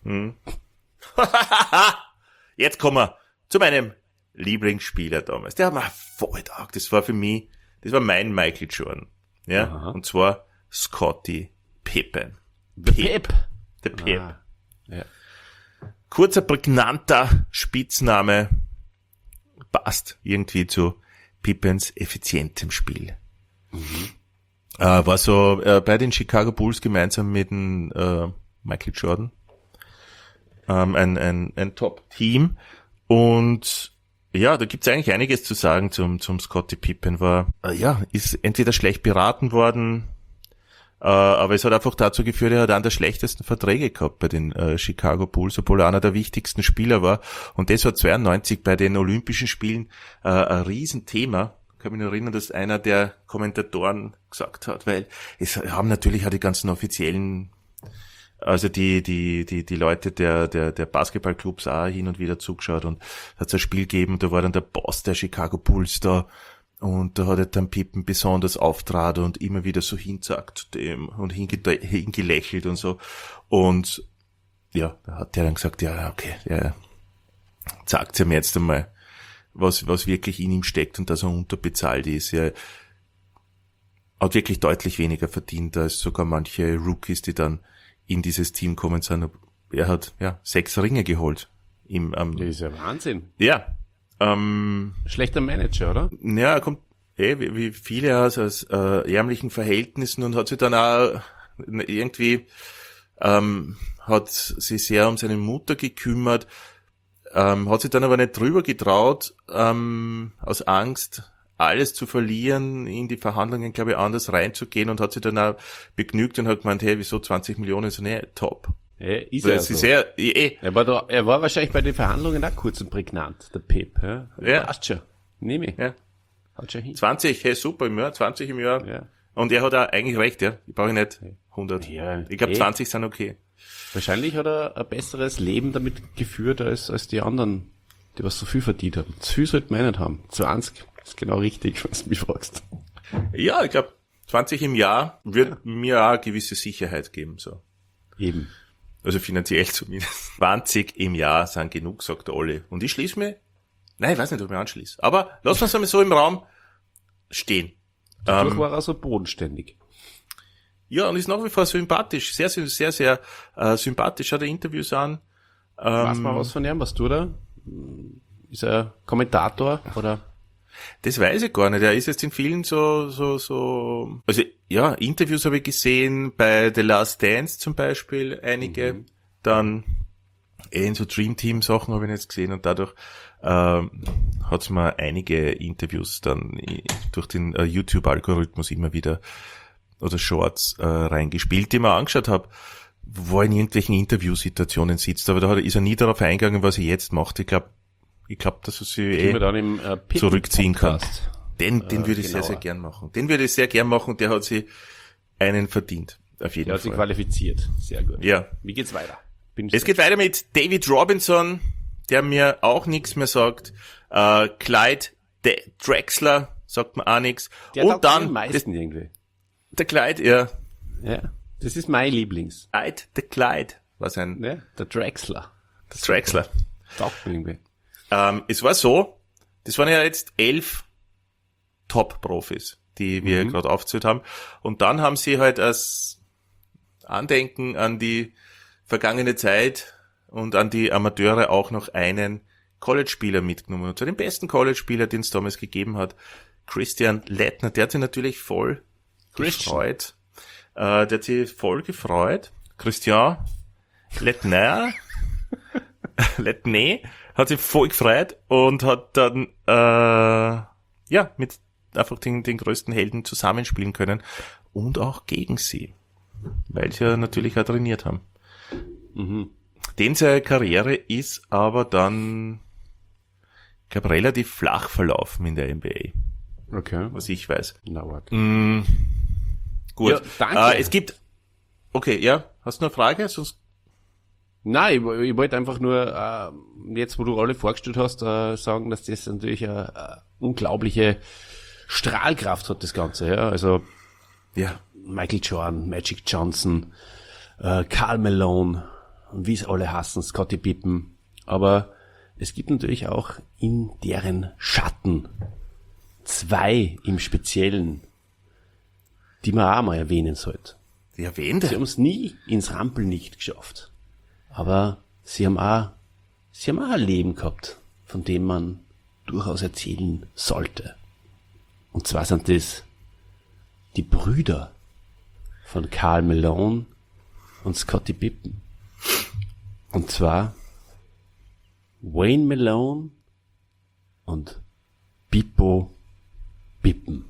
Jetzt kommen wir zu meinem Lieblingsspieler damals. Der hat mir voll taugt. Das war für mich, das war mein Michael Jordan. Ja, Aha. und zwar Scottie Pippen. Pep. Der Pep. Ah, ja. Kurzer, prägnanter Spitzname passt irgendwie zu Pippens effizientem Spiel. Äh, war so äh, bei den Chicago Bulls gemeinsam mit dem äh, Michael Jordan ähm, ein, ein, ein Top-Team. Und ja, da gibt's eigentlich einiges zu sagen zum, zum Scottie Pippen. War, äh, ja, ist entweder schlecht beraten worden, äh, aber es hat einfach dazu geführt, er hat einen der schlechtesten Verträge gehabt bei den äh, Chicago Bulls, obwohl er einer der wichtigsten Spieler war. Und das war zweiundneunzig bei den Olympischen Spielen äh, ein Riesenthema. Ich kann mich noch erinnern, dass einer der Kommentatoren gesagt hat, weil es haben natürlich auch die ganzen offiziellen, also die die die die Leute der der der Basketballclubs auch hin und wieder zugeschaut und hat so ein Spiel gegeben, da war dann der Boss der Chicago Bulls da und da hat er dann Pippen besonders auftrat und immer wieder so hinzackt zu dem und hinge- hingelächelt und so und ja, da hat der dann gesagt, ja okay, ja, sagt ihm jetzt einmal, was was wirklich in ihm steckt und dass er unterbezahlt ist. Er hat wirklich deutlich weniger verdient als sogar manche Rookies, die dann in dieses Team kommen sind. Er hat ja sechs Ringe geholt. Im, ähm, Das ist ja Wahnsinn. ja, ähm, Schlechter Manager, oder? ja, er kommt eh, wie, wie viele aus, aus äh, ärmlichen Verhältnissen und hat sich dann auch irgendwie ähm, hat sich sehr um seine Mutter gekümmert, ähm, hat sich dann aber nicht drüber getraut, ähm, aus Angst, alles zu verlieren, in die Verhandlungen, glaube ich, anders reinzugehen und hat sich dann auch begnügt und hat gemeint, hey, wieso zwanzig Millionen? So, nee, top. Ja, ist Weil er es so. ist sehr, eh, Er war da, er war wahrscheinlich bei den Verhandlungen auch kurz und prägnant, der Pep, ja? Ja. Passt schon. Nehme ich. ja, Haut schon hin. zwanzig, hey, super im Jahr, zwanzig im Jahr. Ja. Und er hat auch eigentlich recht, ja. Ich brauche nicht hundert. Ja, ich glaube, eh. zwanzig sind okay. Wahrscheinlich hat er ein besseres Leben damit geführt als, als die anderen, die was so viel verdient haben. Zu viel sollte man nicht haben. zwanzig ist genau richtig, was du mich fragst. Ja, ich glaube, zwanzig im Jahr wird mir auch eine gewisse Sicherheit geben, so. Eben. Also finanziell zumindest. zwanzig im Jahr sind genug, sagt der Olli. Und ich schließe mir, nein, ich weiß nicht, ob ich mich anschließe. Aber lassen wir es einmal so im Raum stehen. Dadurch Ähm, war er so bodenständig. ja, und ist nach wie vor sympathisch. Sehr, sehr, sehr, sehr äh, sympathisch. Schaut er Interviews an. Weiß Ähm, mal was von ihm, was du da? Ist er Kommentator oder? Das weiß ich gar nicht. Er ist jetzt in vielen so, so, so, also, ja, Interviews habe ich gesehen, bei The Last Dance zum Beispiel, einige. Mhm. Dann eh in so Dream Team Sachen habe ich jetzt gesehen und dadurch ähm, hat es mir einige Interviews dann durch den äh, YouTube-Algorithmus immer wieder oder Shorts äh, reingespielt, die ich mir angeschaut habe, wo er in irgendwelchen Interviewsituationen sitzt, aber da hat, ist er nie darauf eingegangen, was er jetzt macht. Ich glaube, ich glaube, dass er sich eh dann im, äh, zurückziehen kann. Podcast. Den, den äh, würde ich sehr, genauer. sehr gern machen. Den würde ich sehr gern machen, der hat sich einen verdient. Auf jeden Der hat sich Fall. qualifiziert. Sehr gut. Ja. Wie geht's weiter? Bin Es geht weiter mit David Robinson, der mir auch nichts mehr sagt. Äh, Clyde De- Drexler sagt mir auch nichts. Der Und taugt mir dann am meisten irgendwie. der Clyde, ja. Ja. Das ist mein Lieblings. Clyde, der Clyde war sein, Ja. Der Drexler. der Drexler. Taugt mir irgendwie. Ähm, es war so, das waren ja jetzt elf Top-Profis, die wir Mhm. gerade aufgezählt haben. Und dann haben sie halt als Andenken an die vergangene Zeit und an die Amateure auch noch einen College-Spieler mitgenommen. Und zwar den besten College-Spieler, den es damals gegeben hat, Christian Lettner. Der hat sich natürlich voll Christian. gefreut. Äh, der hat sich voll gefreut. Christian Lettner. Lettner hat sich voll gefreut und hat dann äh, ja mit einfach den, den größten Helden zusammenspielen können und auch gegen sie, weil sie ja natürlich auch trainiert haben. Mhm. Den seine Karriere ist aber dann, ich glaube, relativ flach verlaufen in der N B A, Okay. was ich weiß. Na, what? Mm, gut. Ja, danke. Äh, es gibt, okay, ja, hast du noch eine Frage? Sonst Nein, ich, ich wollte einfach nur, äh, jetzt wo du alle vorgestellt hast, äh, sagen, dass das natürlich eine, eine unglaubliche Strahlkraft hat, das Ganze. Ja? Also ja, Michael Jordan, Magic Johnson, äh, Karl Malone und wie es alle hassen, Scottie Pippen. Aber es gibt natürlich auch in deren Schatten zwei im Speziellen, die man auch mal erwähnen sollte. die erwähnt. Sie haben es nie ins Rampenlicht geschafft. Aber sie haben auch, sie haben auch ein Leben gehabt, von dem man durchaus erzählen sollte. Und zwar sind das die Brüder von Karl Malone und Scottie Pippen. Und zwar Wayne Malone und Bippo Pippen.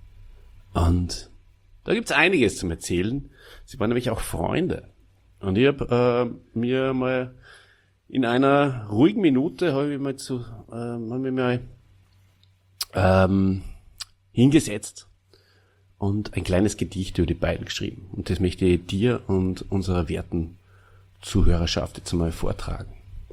Und da gibt's einiges zum Erzählen. Sie waren nämlich auch Freunde. Und ich habe äh, mir mal in einer ruhigen Minute habe ich mal zu, äh, habe ich mal ähm, hingesetzt und ein kleines Gedicht über die beiden geschrieben. Und das möchte ich dir und unserer werten Zuhörerschaft jetzt mal vortragen.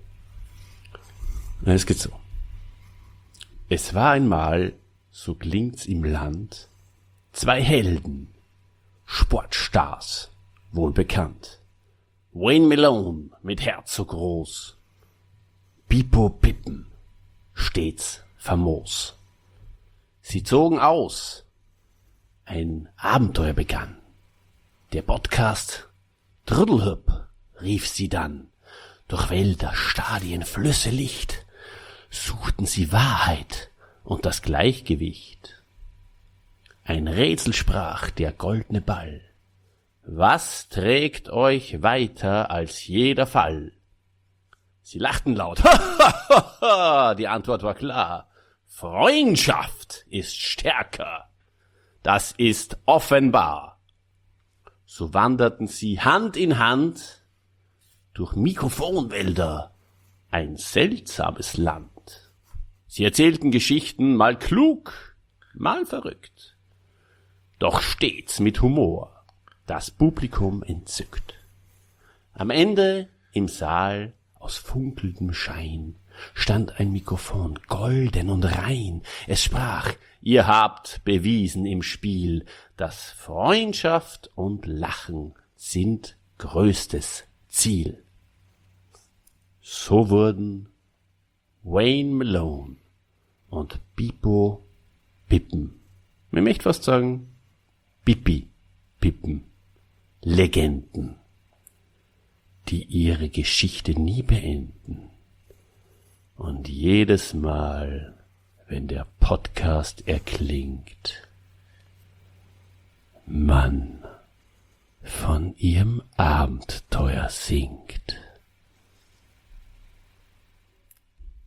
Und es geht so. Es war einmal, so klingt's im Land, zwei Helden, Sportstars, wohl bekannt. Wayne Malone mit Herz so groß, Bippo Pippen, stets famos. Sie zogen aus, ein Abenteuer begann. Der Podcast Trudelhüpp rief sie dann. Durch Wälder, Stadien, Flüsse, Licht suchten sie Wahrheit und das Gleichgewicht. Ein Rätsel sprach der goldene Ball. Was trägt euch weiter als jeder Fall? Sie lachten laut. Die Antwort war klar. Freundschaft ist stärker. Das ist offenbar. So wanderten sie Hand in Hand durch Mikrofonwälder, ein seltsames Land. Sie erzählten Geschichten, mal klug, mal verrückt, doch stets mit Humor. Das Publikum entzückt. Am Ende im Saal aus funkelndem Schein stand ein Mikrofon, golden und rein. Es sprach, ihr habt bewiesen im Spiel, dass Freundschaft und Lachen sind größtes Ziel. So wurden Wayne Malone und Bippo Pippen, man möchte fast sagen, Pippi Pippen, Legenden, die ihre Geschichte nie beenden. Und jedes Mal, wenn der Podcast erklingt, man von ihrem Abenteuer singt.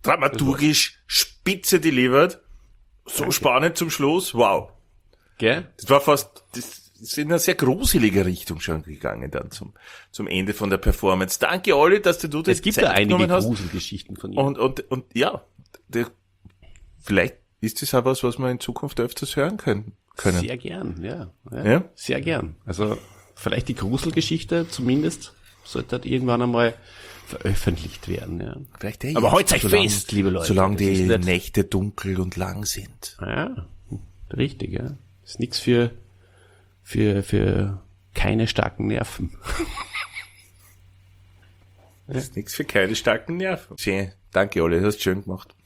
dramaturgisch spitze delivered. So Danke. spannend zum Schluss. Wow. Gell? Das war fast, das ist in eine sehr gruselige Richtung schon gegangen dann zum, zum Ende von der Performance. Danke, Olli, dass du das Es gibt Zeit da einige genommen hast. Gruselgeschichten von ihm. Und, und, und ja, der, vielleicht ist das auch was, was wir in Zukunft öfters hören können. können. Sehr gern, ja, ja. Ja? Sehr gern. Also vielleicht die Gruselgeschichte zumindest sollte halt irgendwann einmal veröffentlicht werden. Ja. Vielleicht eh Aber jetzt, heute seid solange- fest, liebe Leute. Solange Das die ist nicht- Nächte dunkel und lang sind. Ja, richtig, ja. Ist nichts für, für, für keine starken Nerven. Das ist nichts für keine starken Nerven. Schön. Danke, Olli, hast schön gemacht.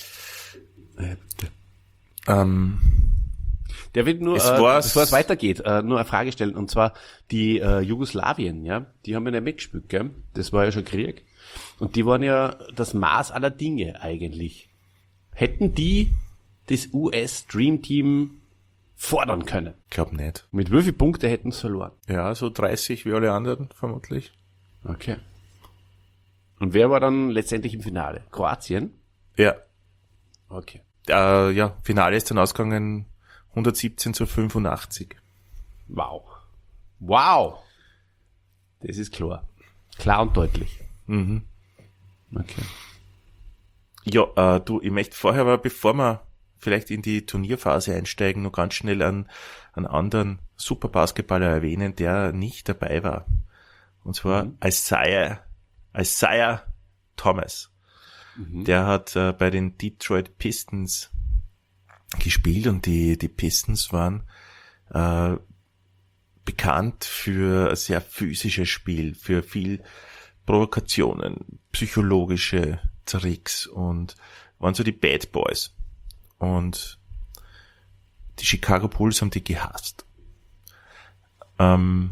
Ähm, Der wird nur, Es äh, war's- bevor es weitergeht, äh, nur eine Frage stellen. Und zwar die äh, Jugoslawien, ja, die haben ja nicht mitgespielt, gell? Das war ja schon Krieg. Und die waren ja das Maß aller Dinge eigentlich. Hätten die das U S Dream Team fordern können? glaub nicht. Mit wie viel Punkte hätten sie verloren? Ja, so dreißig wie alle anderen, vermutlich. Okay. Und wer war dann letztendlich im Finale? Kroatien? Ja. Okay. Äh, ja, Finale ist dann ausgegangen hundertsiebzehn zu fünfundachtzig. Wow. Wow. Das ist klar. Klar und deutlich. Mhm. Okay. Ja, äh, du, ich möchte vorher aber, bevor wir vielleicht in die Turnierphase einsteigen, noch ganz schnell einen, einen anderen Superbasketballer erwähnen, der nicht dabei war. Und zwar Mhm. Isaiah, Isaiah Thomas. Mhm. Der hat äh, bei den Detroit Pistons gespielt und die, die Pistons waren äh, bekannt für ein sehr physisches Spiel, für viel Provokationen, psychologische Tricks und waren so die Bad Boys. Und die Chicago Bulls haben die gehasst. Ähm,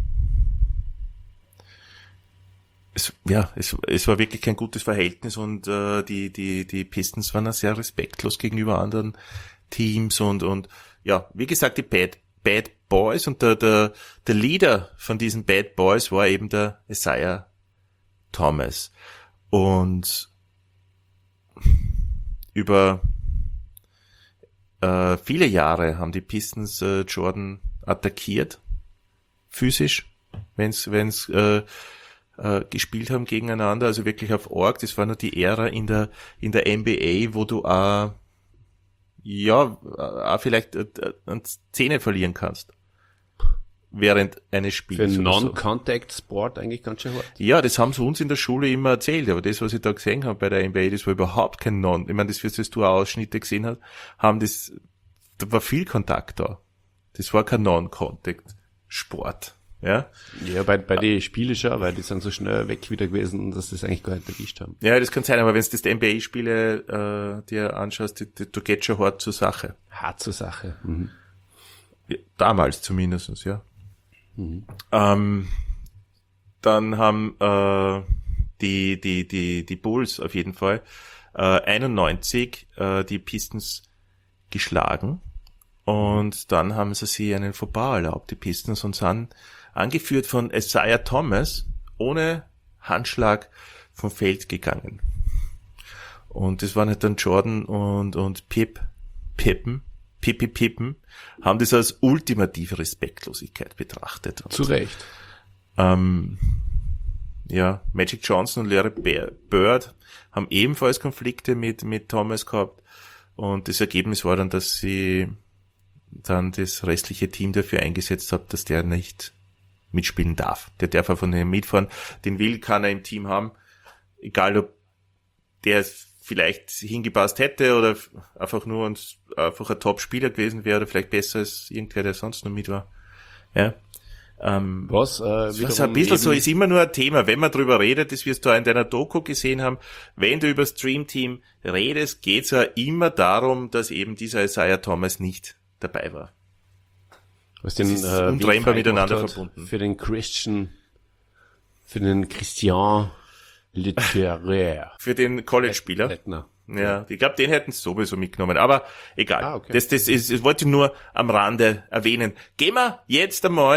es, ja, es, es war wirklich kein gutes Verhältnis und äh, die, die, die Pistons waren auch sehr respektlos gegenüber anderen Teams und, und ja, wie gesagt, die Bad, Bad Boys und der, der, der Leader von diesen Bad Boys war eben der Isaiah Thomas. Und über äh, viele Jahre haben die Pistons äh, Jordan attackiert, physisch, wenn's, wenn's äh, äh, gespielt haben gegeneinander, also wirklich auf Org. Das war nur die Ära in der in der N B A, wo du auch ja auch vielleicht äh, eine Szene verlieren kannst während eines Für Spiels. einen oder so. Non-Contact-Sport eigentlich ganz schön hart. Ja, das haben sie uns in der Schule immer erzählt, aber das, was ich da gesehen habe bei der N B A, das war überhaupt kein Non. Ich meine, das, was du auch Ausschnitte gesehen hast, haben das, da war viel Kontakt da. Das war kein Non-Contact-Sport. Ja, Ja, bei, bei den Spielen schon, weil die sind so schnell weg wieder gewesen, dass das eigentlich gar nicht erwischt haben. ja, das kann sein, aber wenn du das N B A-Spiele äh, dir anschaust, die, die, du geht schon hart zur Sache. Hart zur Sache. Mhm. Ja, damals zumindestens, ja. Ähm, dann haben äh, die die die die Bulls auf jeden Fall äh, einundneunzig äh, die Pistons geschlagen und dann haben sie sich einen Fauxpas erlaubt, die Pistons, und sind angeführt von Isaiah Thomas ohne Handschlag vom Feld gegangen. Und das waren halt dann Jordan und und Pip Pippen Pippi Pippen haben das als ultimative Respektlosigkeit betrachtet. Zu Recht. Ähm, ja, Magic Johnson und Larry Bird haben ebenfalls Konflikte mit mit Thomas gehabt und das Ergebnis war dann, dass sie dann das restliche Team dafür eingesetzt hat, dass der nicht mitspielen darf. Der darf einfach nicht mitfahren. Den Will kann er im Team haben, egal ob der vielleicht hingepasst hätte oder einfach nur ein, einfach ein Top-Spieler gewesen wäre oder vielleicht besser als irgendwer, der sonst noch mit war. Ja. Ähm, Was? Äh, was wiederum ein bisschen eben- so ist immer nur ein Thema, wenn man drüber redet, das wirst du auch in deiner Doku gesehen haben, wenn du über das Dream Team redest, geht's ja immer darum, dass eben dieser Isaiah Thomas nicht dabei war. Was den, ist äh, untrennbar Weg frei miteinander gemacht hat verbunden. Für den Christian, für den Christian Littéraire. Für den College-Spieler. Lettner. Ja, ich glaube, den hätten sie sowieso mitgenommen. Aber egal. Ah, okay. Das, das ist, das wollte ich nur am Rande erwähnen. Gehen wir jetzt einmal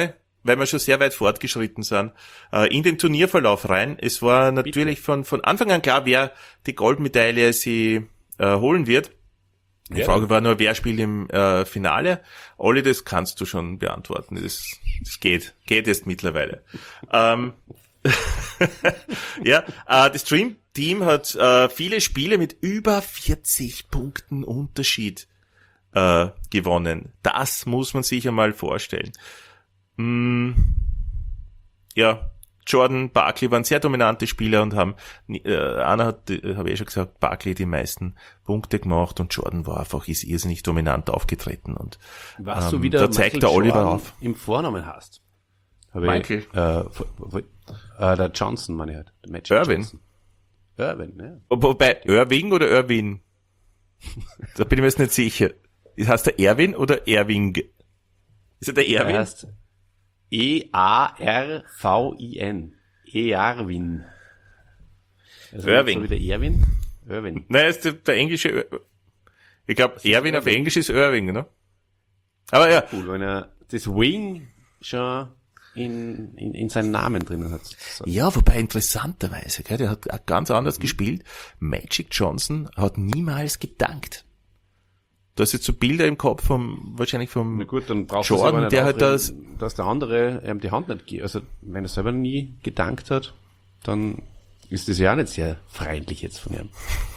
weil wir schon sehr weit fortgeschritten sind, äh, in den Turnierverlauf rein. Es war natürlich von, von Anfang an klar, wer die Goldmedaille sie äh, holen wird. Die Ja. Frage war nur, wer spielt im äh, Finale? Olli, das kannst du schon beantworten. Das, das geht. Geht jetzt mittlerweile. ähm, ja, äh, das Dream Team hat äh, viele Spiele mit über vierzig Punkten Unterschied äh, gewonnen. Das muss man sich einmal vorstellen. Mm, ja, Jordan, Barkley waren sehr dominante Spieler und haben, äh, einer hat, äh, habe ich eh schon gesagt, Barkley die meisten Punkte gemacht und Jordan war einfach, ist irrsinnig dominant aufgetreten und Was ähm, du wieder da zeigt der Oliver Jordan auf. im Vornamen hast. Habe Michael. Ich, äh, f- f- äh, der Johnson, meine ich halt. Der Magic Irvin. Johnson. Irvin, ja. Wobei, Irving oder Irwin? Da bin ich mir jetzt nicht sicher. Heißt der Erwin oder Erwing? Ist er der Er Erwin? heißt E A R V I N. Erwin. Also Irving. So wie der Erwin. Irvin. Nein, ist der, der englische, Ir- ich glaube, Erwin auf Irving. Englisch ist Irving, ne? Aber ja, Cool, wenn er das Wing schon in, in, in seinen Namen drinnen hat. sozusagen. ja, wobei interessanterweise, gell, der hat auch ganz anders gespielt. Magic Johnson hat niemals gedankt. Du hast jetzt so Bilder im Kopf vom, wahrscheinlich vom Na gut, dann braucht Jordan, man sich der aber hat nicht das, aufregen, dass der andere ihm die Hand nicht gibt. Also, wenn er selber nie gedankt hat, dann ist das ja auch nicht sehr freundlich jetzt von ihm.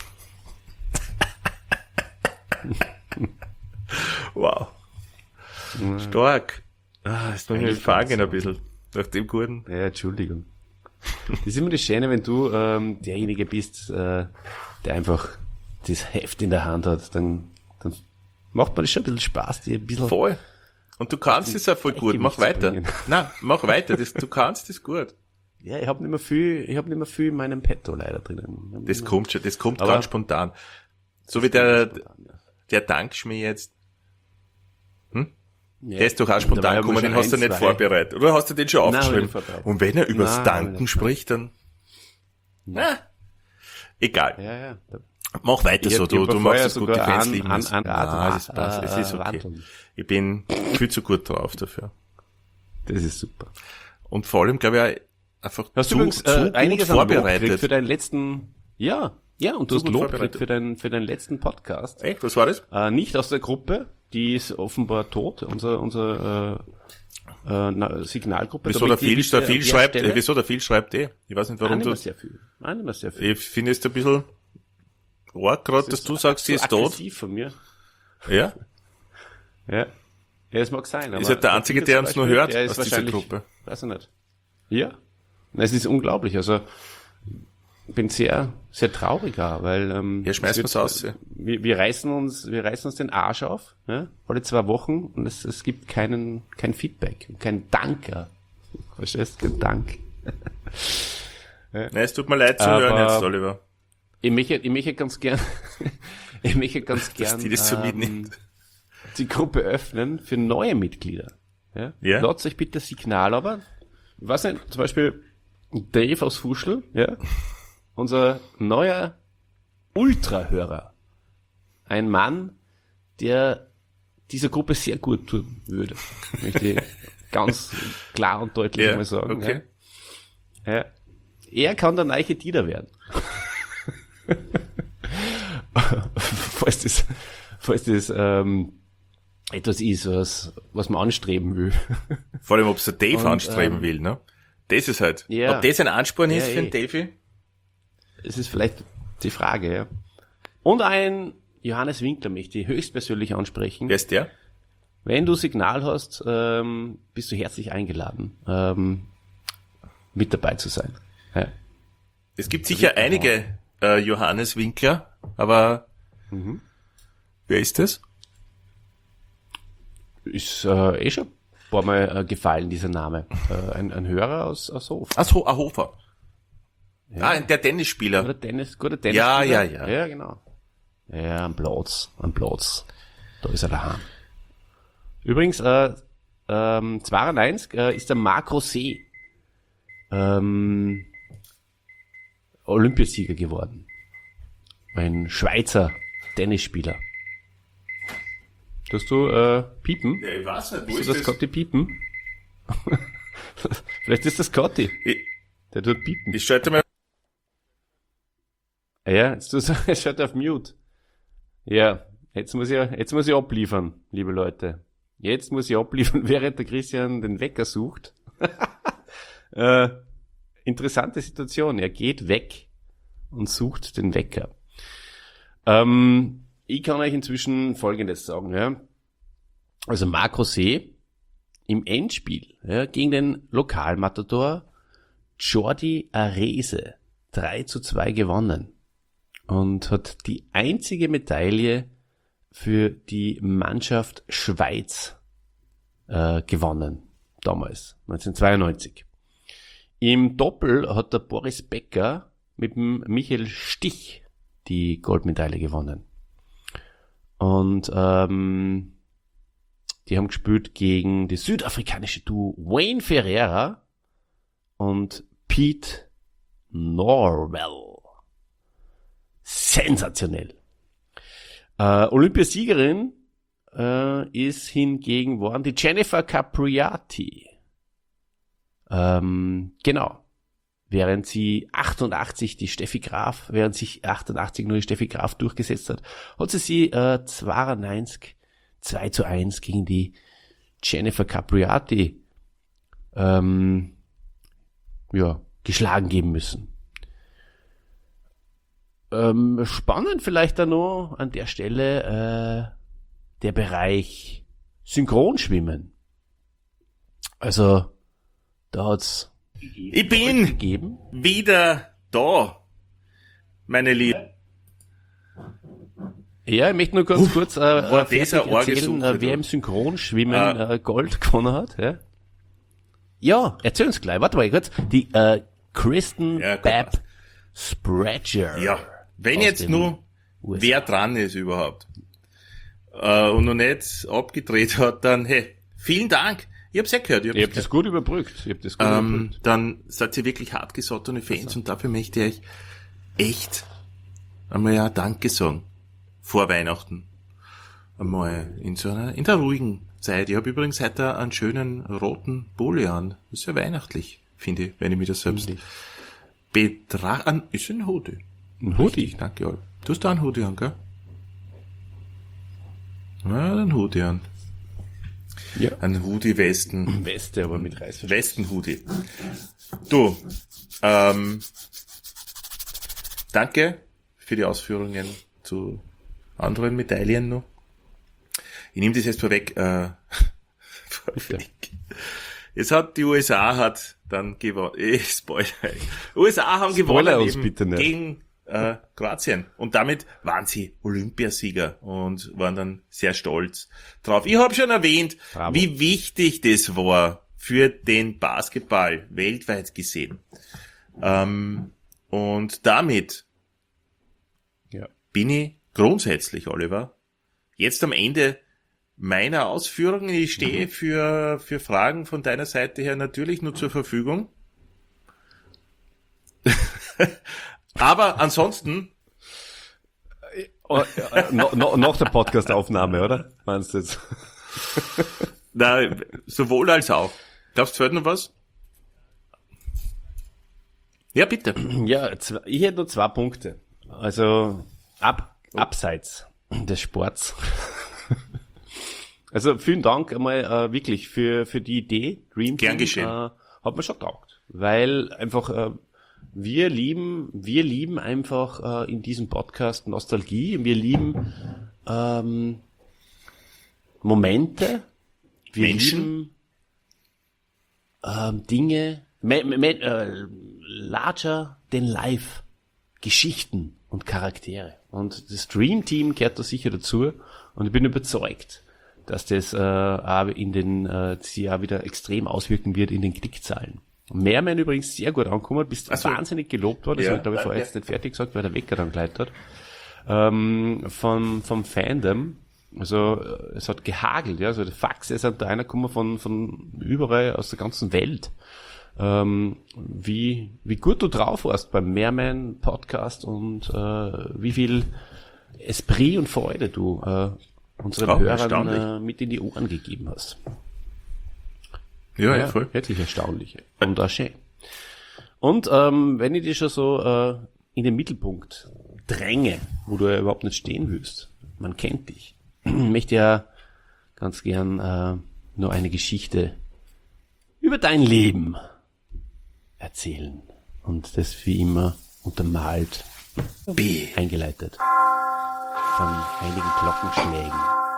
wow. Stark. Ah, ist mir Eigentlich gefangen ganz ein bisschen. Nach dem guten. Ja, Entschuldigung. Das ist immer das Schöne, wenn du ähm, derjenige bist, äh, der einfach das Heft in der Hand hat, dann, dann macht man das schon ein bisschen Spaß, dir ein bisschen. Voll. Und du kannst es auch voll gut. Mach Gleichgewicht zu weiter. bringen. Nein, mach weiter. Das, du kannst es gut. Ja, ich habe nicht mehr viel, ich habe nicht mehr viel in meinem Petto leider drinnen. Das kommt schon. Das kommt Aber- ganz spontan. So wie der, der Dankschmäh jetzt. Ja. Der ist doch auch Da war spontan ja gekommen, schon den hast du ein, nicht zwei. vorbereitet. Oder hast du den schon Nein, hab ich aufgeschrieben? nicht vorbereitet. Und wenn er übers Nein, hab ich Danken nicht spricht, dann... Na, egal. Ja, ja. Da- Mach weiter Ich so, hab- du, ich hab du vorher machst es gut, die sogar Fans an- lieben an- es. an- Ah, das passt, es ist äh, okay. wandeln. Ich bin viel zu gut drauf dafür. Das ist super. Und vor allem, glaube ich, auch einfach Hast zu, du übrigens zu äh, gut einiges an Lob gekriegt vorbereitet. für deinen letzten, ja, ja, und du Zu hast gut Lob vorbereitet. gekriegt für deinen, für deinen letzten Podcast. Echt, was war das? Äh, nicht aus der Gruppe, die ist offenbar tot, unser, unser, äh, äh, na, Signalgruppe. Wieso Da der möchte ich viel, bitte der an viel der schreibt, Stelle- äh, wieso der viel schreibt eh? Ich weiß nicht, Ah, warum nicht du, mehr sehr viel. Ah, nicht mehr sehr viel. ich finde es ein bisschen arg gerade, dass du sagst, sie ist tot. aggressiv von mir. Ja? Ja. Ja, das mag sein. Ist aber halt der Einzige, Peter der zum uns nur Beispiel, hört der ist aus dieser wahrscheinlich- Gruppe. Weiß ich nicht. Ja. Na, es ist unglaublich. Also, ich bin sehr, sehr traurig auch, weil, ähm, Ja, schmeiß es was wird- aus, ja. Wir, wir reißen uns, wir reißen uns den Arsch auf, ja, alle zwei Wochen und es, es gibt keinen, kein Feedback, kein Danker. Verstehst du? Kein Dank. Nein, es tut mir leid zu Aber- hören jetzt, Oliver. Ich möchte, ich möchte ganz gern, ich möchte ganz gern, die das so mitnimmt. die Gruppe öffnen für neue Mitglieder. Ja? Ja. Lasst euch bitte Signal, aber, ich weiß nicht, zum Beispiel Dave aus Fuschl, ja, unser neuer Ultrahörer. Ein Mann, der dieser Gruppe sehr gut tun würde. Möchte ich ganz klar und deutlich Ja, mal sagen. okay. Ja. Ja. Er kann der neue Dieter werden. falls das, falls das ähm, etwas ist, was, was man anstreben will. Vor allem, ob es der Dave Und, anstreben ähm, will, ne? Das ist halt. ja. Ob das ein Ansporn ist Ja, für eh. den Davy? Es ist vielleicht die Frage, ja. Und ein Johannes Winkler möchte ich höchstpersönlich ansprechen. Wer ist der? Wenn du Signal hast, ähm, bist du herzlich eingeladen, ähm, mit dabei zu sein. Ja. Es gibt sicher einige äh, Johannes Winkler, aber Mhm. wer ist das? Ist äh, eh schon ein paar Mal äh, gefallen, dieser Name. Äh, ein, ein Hörer aus, aus Hof. Ach so, ein Hofer. Ah, der Tennisspieler. Guter Tennis, guter Tennis. Ja, ja, ja. Ja, genau. Ja, am Platz, am Platz. Da ist er daheim. Übrigens, äh, ähm, zweiundneunzig äh, ist der Marc Rosé ähm, Olympiasieger geworden. Ein Schweizer Tennisspieler. Tust du äh, piepen? Ja, ich weiß nicht, wo Hast ist du das das? gerade die piepen? Vielleicht ist das Scotty. Ich, Der tut piepen. ich schalte mal. Ah ja, jetzt tust du, jetzt schaut auf Mute. Ja, jetzt muss ich, jetzt muss ich abliefern, liebe Leute. Jetzt muss ich abliefern, während der Christian den Wecker sucht. äh, interessante Situation. Er geht weg und sucht den Wecker. Ähm, ich kann euch inzwischen Folgendes sagen, ja. Also Marc Rosé im Endspiel, ja, gegen den Lokalmatador Jordi Arese drei zu zwei gewonnen und hat die einzige Medaille für die Mannschaft Schweiz äh, gewonnen, damals, neunzehnhundertzweiundneunzig. Im Doppel hat der Boris Becker mit dem Michael Stich die Goldmedaille gewonnen. Und ähm, die haben gespielt gegen das südafrikanische Duo Wayne Ferreira und Pete Norwell. Sensationell. Äh, Olympiasiegerin äh, ist hingegen worden die Jennifer Capriati. Ähm, genau. Während sie achtundachtzig die Steffi Graf, während sich achtundachtzig nur die Steffi Graf durchgesetzt hat, hat sie sie äh, zweiundneunzig zwei zu eins gegen die Jennifer Capriati ähm, ja, geschlagen geben müssen. Ähm, spannend vielleicht da noch an der Stelle äh, der Bereich Synchronschwimmen. Also da hat's Ich bin gegeben. wieder da, meine Lieben. Ja, ich möchte nur ganz Uff, kurz äh, war äh, fertig das eine arge erzählen, Suche, äh, wer du. im Synchronschwimmen Ah. äh, Gold gewonnen hat. Ja, ja erzähl uns gleich. Warte mal kurz. Die äh, Kristen Ja, gut, Babb passt. Spratcher. Ja, wenn aus jetzt den nur U S A. wer dran ist überhaupt äh, und noch nicht abgedreht hat, dann hey, vielen Dank. Ich hab's ja gehört. Ich hab's Ich hab das gehört. gut überbrückt. Ich hab das gut Ähm, überbrückt. dann seid ihr wirklich hartgesottene Fans und dafür möchte ich euch echt einmal ja Danke sagen. Vor Weihnachten. Einmal in so einer, in der ruhigen Zeit. Ich habe übrigens heute einen schönen roten Pulli an. Das ist ja weihnachtlich, finde ich, wenn ich mir das selbst betrachte. Ist ein Hoodie. Ein Hoodie? Richtig, danke, Alp. Du hast da einen Hoodie an, gell? Ja, einen Hoodie an. Ja. Ein Hoodie-Westen. Weste, aber mit Reißverschluss. Westen-Hoodie. Du, ähm, danke für die Ausführungen zu anderen Medaillen noch. Ich nehme das jetzt vorweg, äh, vorweg. Jetzt hat die U S A hat dann gewonnen, eh, Spoiler. U S A haben Spoiler gewonnen uns eben bitte nicht. gegen äh, Kroatien. Und damit waren sie Olympiasieger und waren dann sehr stolz drauf. Ich habe schon erwähnt, Bravo. wie wichtig das war für den Basketball weltweit gesehen. Ähm, und damit Ja. bin ich grundsätzlich, Oliver, jetzt am Ende meiner Ausführungen. Ich stehe für, für Fragen von deiner Seite her natürlich nur zur Verfügung. Aber ansonsten, Oh, ja, no, no, nach der Podcast-Aufnahme, oder? Meinst du jetzt? na, sowohl als auch. Glaubst du, fällt noch was? Ja, bitte. Ja, zwei, ich hätte nur zwei Punkte. Also ab, abseits des Sports. Also vielen Dank einmal äh, wirklich für für die Idee. Dream Gern Team, geschehen. Äh, hat mir schon getaugt, weil einfach äh, wir lieben wir lieben einfach äh, in diesem Podcast Nostalgie. Wir lieben ähm, Momente. Wir Menschen. lieben ähm, Dinge, me, me, äh, larger than life, Geschichten und Charaktere. Und das Dream Team gehört da sicher dazu. Und ich bin überzeugt, dass das äh, auch in den äh, sich ja wieder extrem auswirken wird in den Klickzahlen. Mehrman übrigens sehr gut angekommen, bist Ach so. wahnsinnig gelobt worden. Das Ja, habe ich, glaube ich, vorher danke. jetzt nicht fertig gesagt, weil der Wecker dann geleitet hat. Ähm, vom, vom Fandom. Also äh, es hat gehagelt, ja. Also die Faxe sind da einer gekommen von, von überall aus der ganzen Welt. Ähm, wie, wie gut du drauf warst beim Mehrman Podcast und äh, wie viel Esprit und Freude du äh, unseren Ja, Hörern erstaunlich. äh, mit in die Ohren gegeben hast. Ja, ja, voll. Wirklich erstaunlich. Und auch schön. Und ähm, wenn ich dich schon so äh, in den Mittelpunkt dränge, wo du ja überhaupt nicht stehen willst, man kennt dich, möchte ja ganz gern äh, nur eine Geschichte über dein Leben erzählen. Und das wie immer untermalt, B. eingeleitet von einigen Glockenschlägen.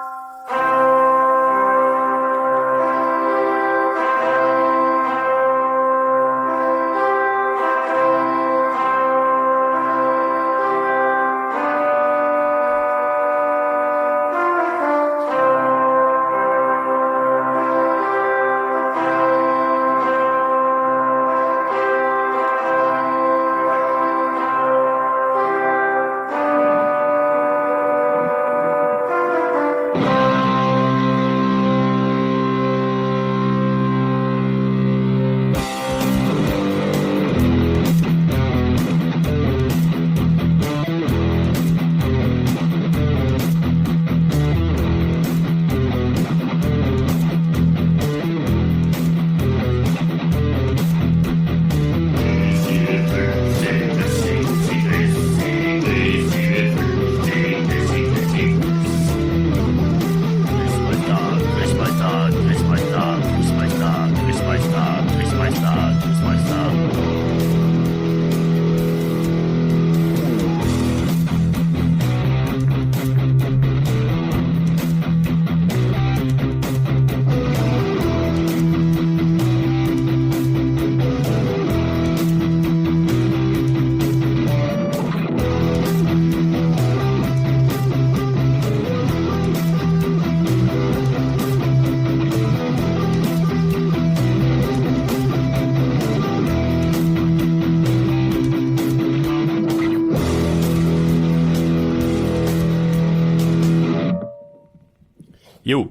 Jo.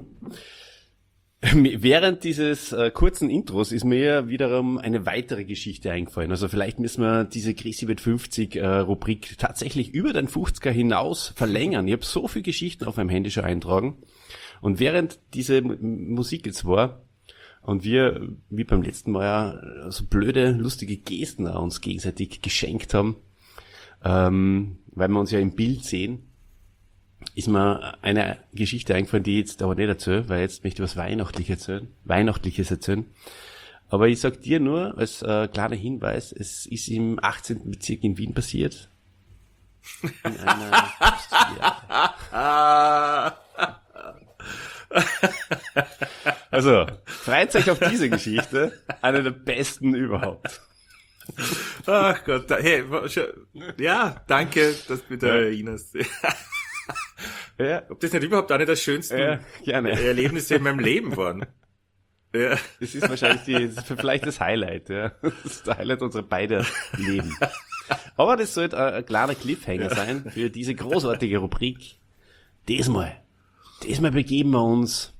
Während dieses äh, kurzen Intros ist mir wiederum eine weitere Geschichte eingefallen. Also vielleicht müssen wir diese Chrissy wird fünfzig äh, Rubrik tatsächlich über den fünfziger hinaus verlängern. Ich habe so viele Geschichten auf meinem Handy schon eintragen. Und während diese M- Musik jetzt war und wir, wie beim letzten Mal ja, so blöde, lustige Gesten auch uns gegenseitig geschenkt haben, ähm, weil wir uns ja im Bild sehen, ist mir eine Geschichte eingefallen, die ich jetzt aber nicht erzähle, weil jetzt möchte ich was Weihnachtliches erzählen, Weihnachtliches erzählen. Aber ich sag dir nur, als äh, kleiner Hinweis, es ist im achtzehnten Bezirk in Wien passiert. In einer ja. Also, freut euch auf diese Geschichte, eine der besten überhaupt. Ach Gott, da, hey, ja, danke, dass du mich da erinnerst. Ja. Ob das nicht überhaupt eine der schönsten Ja, gerne. Erlebnisse in meinem Leben waren. Ja. Das ist wahrscheinlich die, das ist vielleicht das Highlight, ja. Das ist das Highlight unserer beider Leben. Aber das sollte ein, ein kleiner Cliffhanger sein für diese großartige Rubrik. Diesmal, diesmal begeben wir uns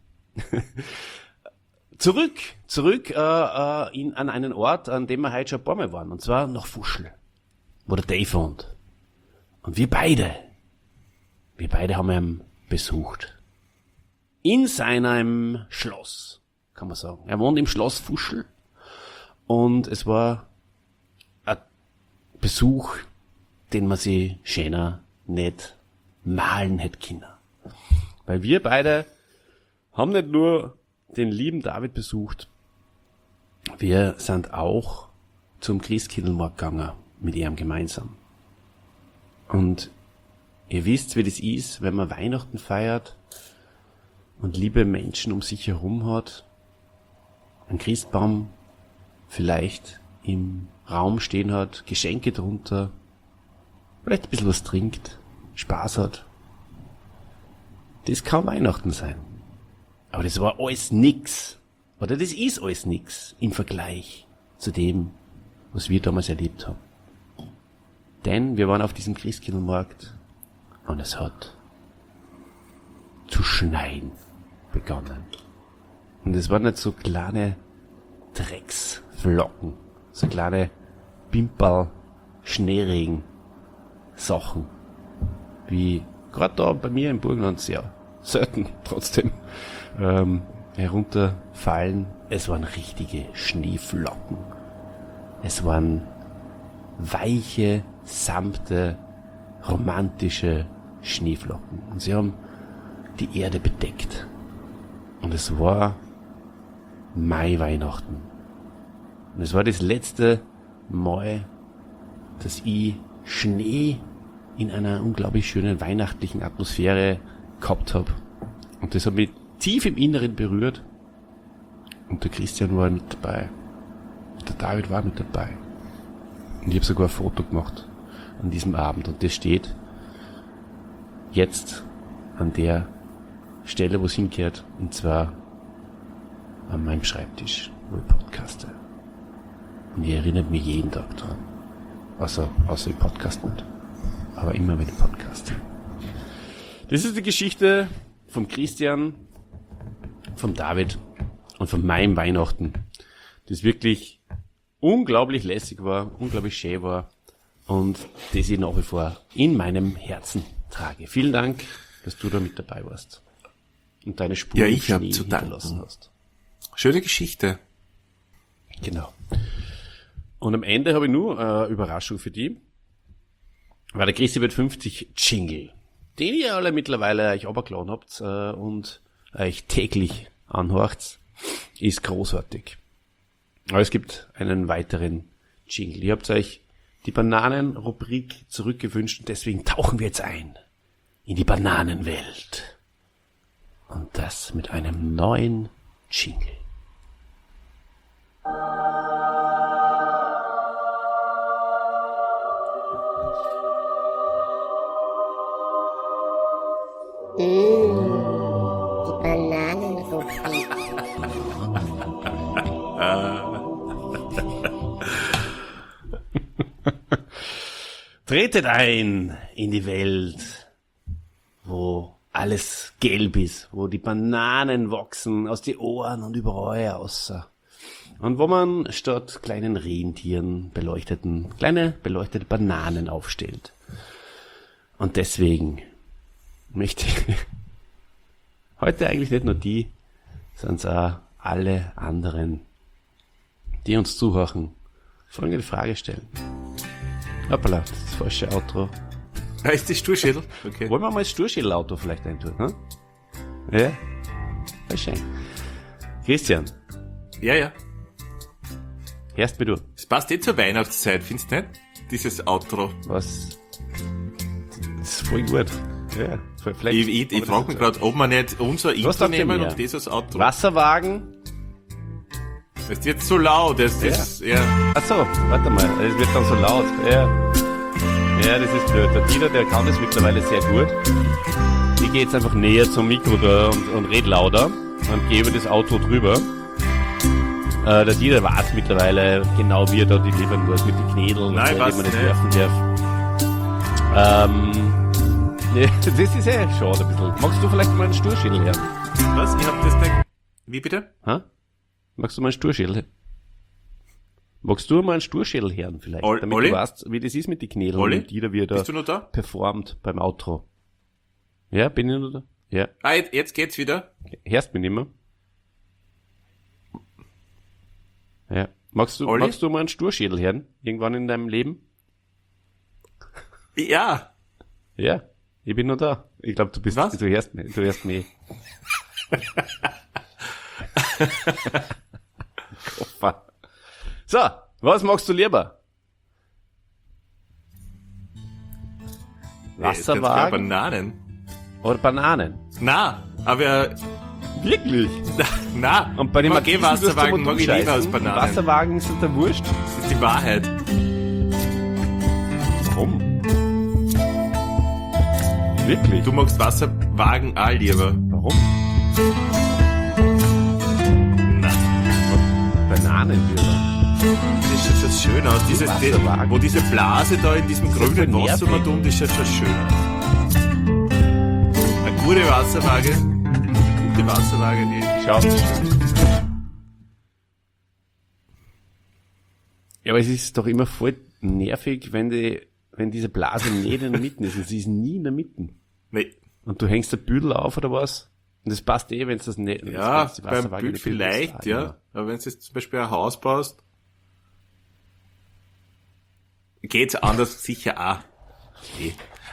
zurück, zurück äh, äh, in, an einen Ort, an dem wir heute schon ein paar Mal waren. Und zwar nach Fuschl, wo der Dave wohnt. Und wir beide, wir beide haben ihn besucht. In seinem Schloss, kann man sagen. Er wohnt im Schloss Fuschl. Und es war ein Besuch, den man sich schöner nicht malen hätte können. Weil wir beide haben nicht nur den lieben David besucht, wir sind auch zum Christkindlmarkt gegangen, mit ihm gemeinsam. Und ihr wisst, wie das ist, wenn man Weihnachten feiert und liebe Menschen um sich herum hat, ein Christbaum vielleicht im Raum stehen hat, Geschenke drunter, vielleicht ein bisschen was trinkt, Spaß hat. Das kann Weihnachten sein. Aber das war alles nix. Oder das ist alles nix im Vergleich zu dem, was wir damals erlebt haben. Denn wir waren auf diesem Christkindlmarkt und es hat zu schneien begonnen. Und es waren nicht so kleine Drecksflocken, so kleine Pimperl, Schneeregen, Sachen, wie gerade da bei mir im Burgenland sehr selten trotzdem ähm, herunterfallen. Es waren richtige Schneeflocken. Es waren weiche, samte, romantische Schneeflocken. Und sie haben die Erde bedeckt. Und es war Mai-Weihnachten. Und es war das letzte Mal, dass ich Schnee in einer unglaublich schönen weihnachtlichen Atmosphäre gehabt habe. Und das hat mich tief im Inneren berührt. Und der Christian war mit dabei. Der David war mit dabei. Und ich habe sogar ein Foto gemacht an diesem Abend. Und das steht jetzt an der Stelle, wo es hingehört. Und zwar an meinem Schreibtisch, wo ich podcaste. Und ihr erinnert mich jeden Tag dran. Außer, außer ich podcast nicht. Aber immer wenn ich podcaste. Das ist die Geschichte vom Christian, vom David und von meinem Weihnachten, das wirklich unglaublich lässig war, unglaublich schön war und das ich nach wie vor in meinem Herzen trage. Vielen Dank, dass du da mit dabei warst und deine Spur Ja, im ich hab Schnee zu danken. hinterlassen hast. Schöne Geschichte. Genau. Und am Ende habe ich nur eine Überraschung für die, weil der Christi wird fünfzig Jingle, den ihr alle mittlerweile euch runtergeladen habt äh, und euch täglich anhört, ist großartig. Aber es gibt einen weiteren Jingle. Ihr habt euch die Bananen-Rubrik zurückgewünscht und deswegen tauchen wir jetzt ein in die Bananenwelt. Und das mit einem neuen Jingle. Die Bananenrubrik. Tretet ein in die Welt, wo alles gelb ist, wo die Bananen wachsen aus die Ohren und überall außer. Und wo man statt kleinen Rentieren beleuchteten, kleine beleuchtete Bananen aufstellt. Und deswegen möchte ich heute eigentlich nicht nur die, sondern auch alle anderen, die uns zuhören, folgende Frage stellen. Hoppala, das ist das falsche Outro. Ah, ist das Sturschädel? Okay. Wollen wir mal das Sturschädel-Auto vielleicht eintun, ne? Ja? Wahrscheinlich. Christian, Ja, ja. hörst mir du? Es passt eh zur Weihnachtszeit, findest du nicht? Dieses Outro. Was? Das ist voll gut. Ja, vielleicht. Ich, ich, ich frage mich gerade, ob wir nicht unser Intro sagt ihr nehmen mehr? und das als Outro. Wasserwagen? Es wird so laut, das ist, ja. Ach so, warte mal, es wird dann so laut. Ja. Ja, das ist blöd. Der Dieter, der kann das mittlerweile sehr gut. Ich gehe jetzt einfach näher zum Mikro da und, und red lauter und gehe über das Auto drüber. Äh, der Dieter weiß mittlerweile genau, wie er da die liefern muss mit den Knädeln, Nein, die weiß man nicht nicht. werfen darf. Ähm, ja, das ist ja schade ein bisschen. Magst du vielleicht mal einen Sturschädel hören? Was? Ich hab das nicht. Wie bitte? Ha? Magst du mal einen Sturschädel? Magst du mal einen Sturschädel hören vielleicht? Ol- damit Olli? du weißt, wie das ist mit den Knädeln Olli? und Dieter, wie er da Bist du noch da? performt beim Outro. Ja, bin ich noch da? Ja. Ah, jetzt, jetzt geht's wieder. Hörst mich nicht mehr? Ja. Magst du, Olli? magst du mal einen Sturschädel hören? Irgendwann in deinem Leben? Ja. Ja. Ich bin noch da. Ich glaube, du bist, Was? du hörst mich, du hörst mich. Koffer. So, was magst du lieber? Äh, ganz klar Wasserwagen Bananen. oder Bananen? Na, aber, Wirklich? na, Und bei dem mag eh Wasserwagen, mag ich lieber als Bananen. Bananen. Wasserwagen sind der Wurscht. Das ist die Wahrheit. Warum? Wirklich? Du magst Wasserwagen auch lieber. Warum? Na, Bananen lieber. das schaut schon schön aus. Dieses, Wasserwagen. wo diese Blase da in diesem ist grünen voll Wasser nervig. mal tun, das schaut schon schön aus. Eine gute Wasserwaage, eine gute Wasserwaage, die Schau. Ja, aber es ist doch immer voll nervig, wenn die, wenn diese Blase nicht in der Mitte ist. Und sie ist nie in der Mitte. nee, Und du hängst der Büdel auf oder was? Und das passt eh, wenn es das nicht, Ja, wenn's die beim Wasserwaage Bild nicht vielleicht, benutzt, ja. Aber wenn du jetzt zum Beispiel ein Haus baust, geht's anders sicher auch. Eh.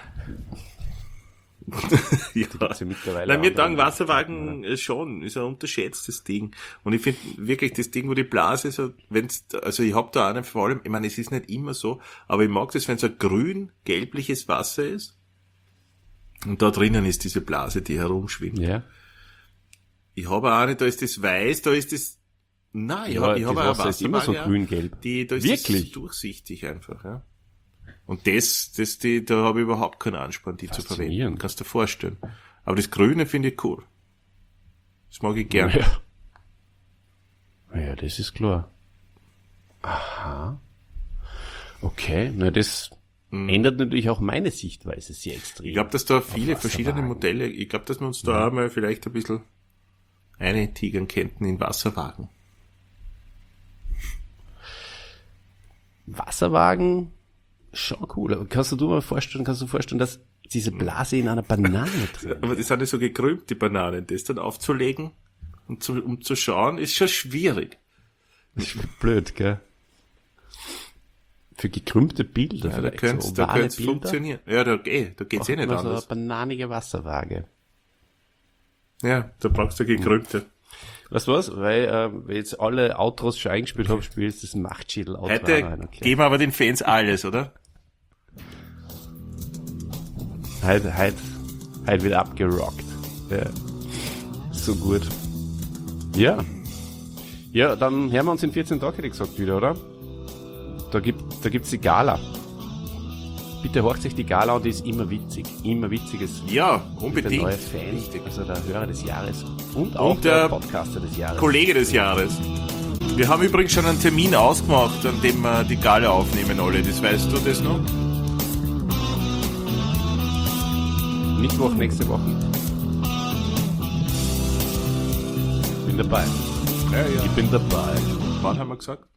ja. gibt's ja mittlerweile Nein, mir andere sagen Wasserwagen äh, schon, ist ein unterschätztes Ding. Und ich finde wirklich das Ding, wo die Blase so, wenn's, also ich hab da auch nicht vor allem, ich meine, es ist nicht immer so, aber ich mag das, wenn so ein grün-gelbliches Wasser ist und da drinnen ist diese Blase, die herumschwimmt. Ja. Ich habe auch nicht, da ist das weiß, da ist das, nein, ich Ja, habe ich das hab auch Wasser ist immer so Wasserwaage, grün-gelb. die, da ist Wirklich? das durchsichtig einfach, ja. Und das, das, die, da habe ich überhaupt keinen Ansporn, die zu verwenden. Faszinierend. Kannst du dir vorstellen. Aber das Grüne finde ich cool. Das mag ich gern. Ja. Ja, das ist klar. Aha. Okay, na das ändert natürlich auch meine Sichtweise sehr extrem. Ich glaube, dass da viele Auf verschiedene Wasserwagen. Modelle, ich glaube, dass wir uns da auch mal vielleicht ein bisschen eintigern könnten in Wasserwagen. Wasserwagen, schon cool. Aber kannst du dir mal vorstellen, kannst du dir vorstellen, dass diese Blase in einer Banane drin Aber die sind ja so gekrümmt, die Bananen. Das dann aufzulegen und zu, um zu schauen, ist schon schwierig. ist? Blöd, gell? Für gekrümmte Bilder Ja, da vielleicht, könnte so da ovale könnte Bilder. funktionieren. Ja, da, eh, da geht's eh nicht Macht man anders. so eine bananige Wasserwaage. Ja, da brauchst du gekrümmte. Weißt du was? Weil, ähm, weil jetzt alle Outros schon eingespielt haben, spielst du das Machtschädel-Outro Heute rein, okay. geben wir aber den Fans alles, oder? Heute, heute, heute wird abgerockt. Ja. So gut. Ja. Ja, dann hören wir uns in vierzehn Tagen, hätte ich gesagt, wieder, oder? Da gibt, da gibt's die Gala. Bitte horcht euch die Gala und die ist immer witzig. Immer witziges. Ja, Der unbedingt. neue Fan, Richtig. also der Hörer des Jahres. Und auch Und der der Podcaster des Jahres. Kollege des Jahres. Wir haben übrigens schon einen Termin ausgemacht, an dem wir die Gala aufnehmen, alle. Das weißt du das noch? Mittwoch nächste Woche. Bin dabei. Ja, ja. Ich bin dabei. Wann haben wir gesagt?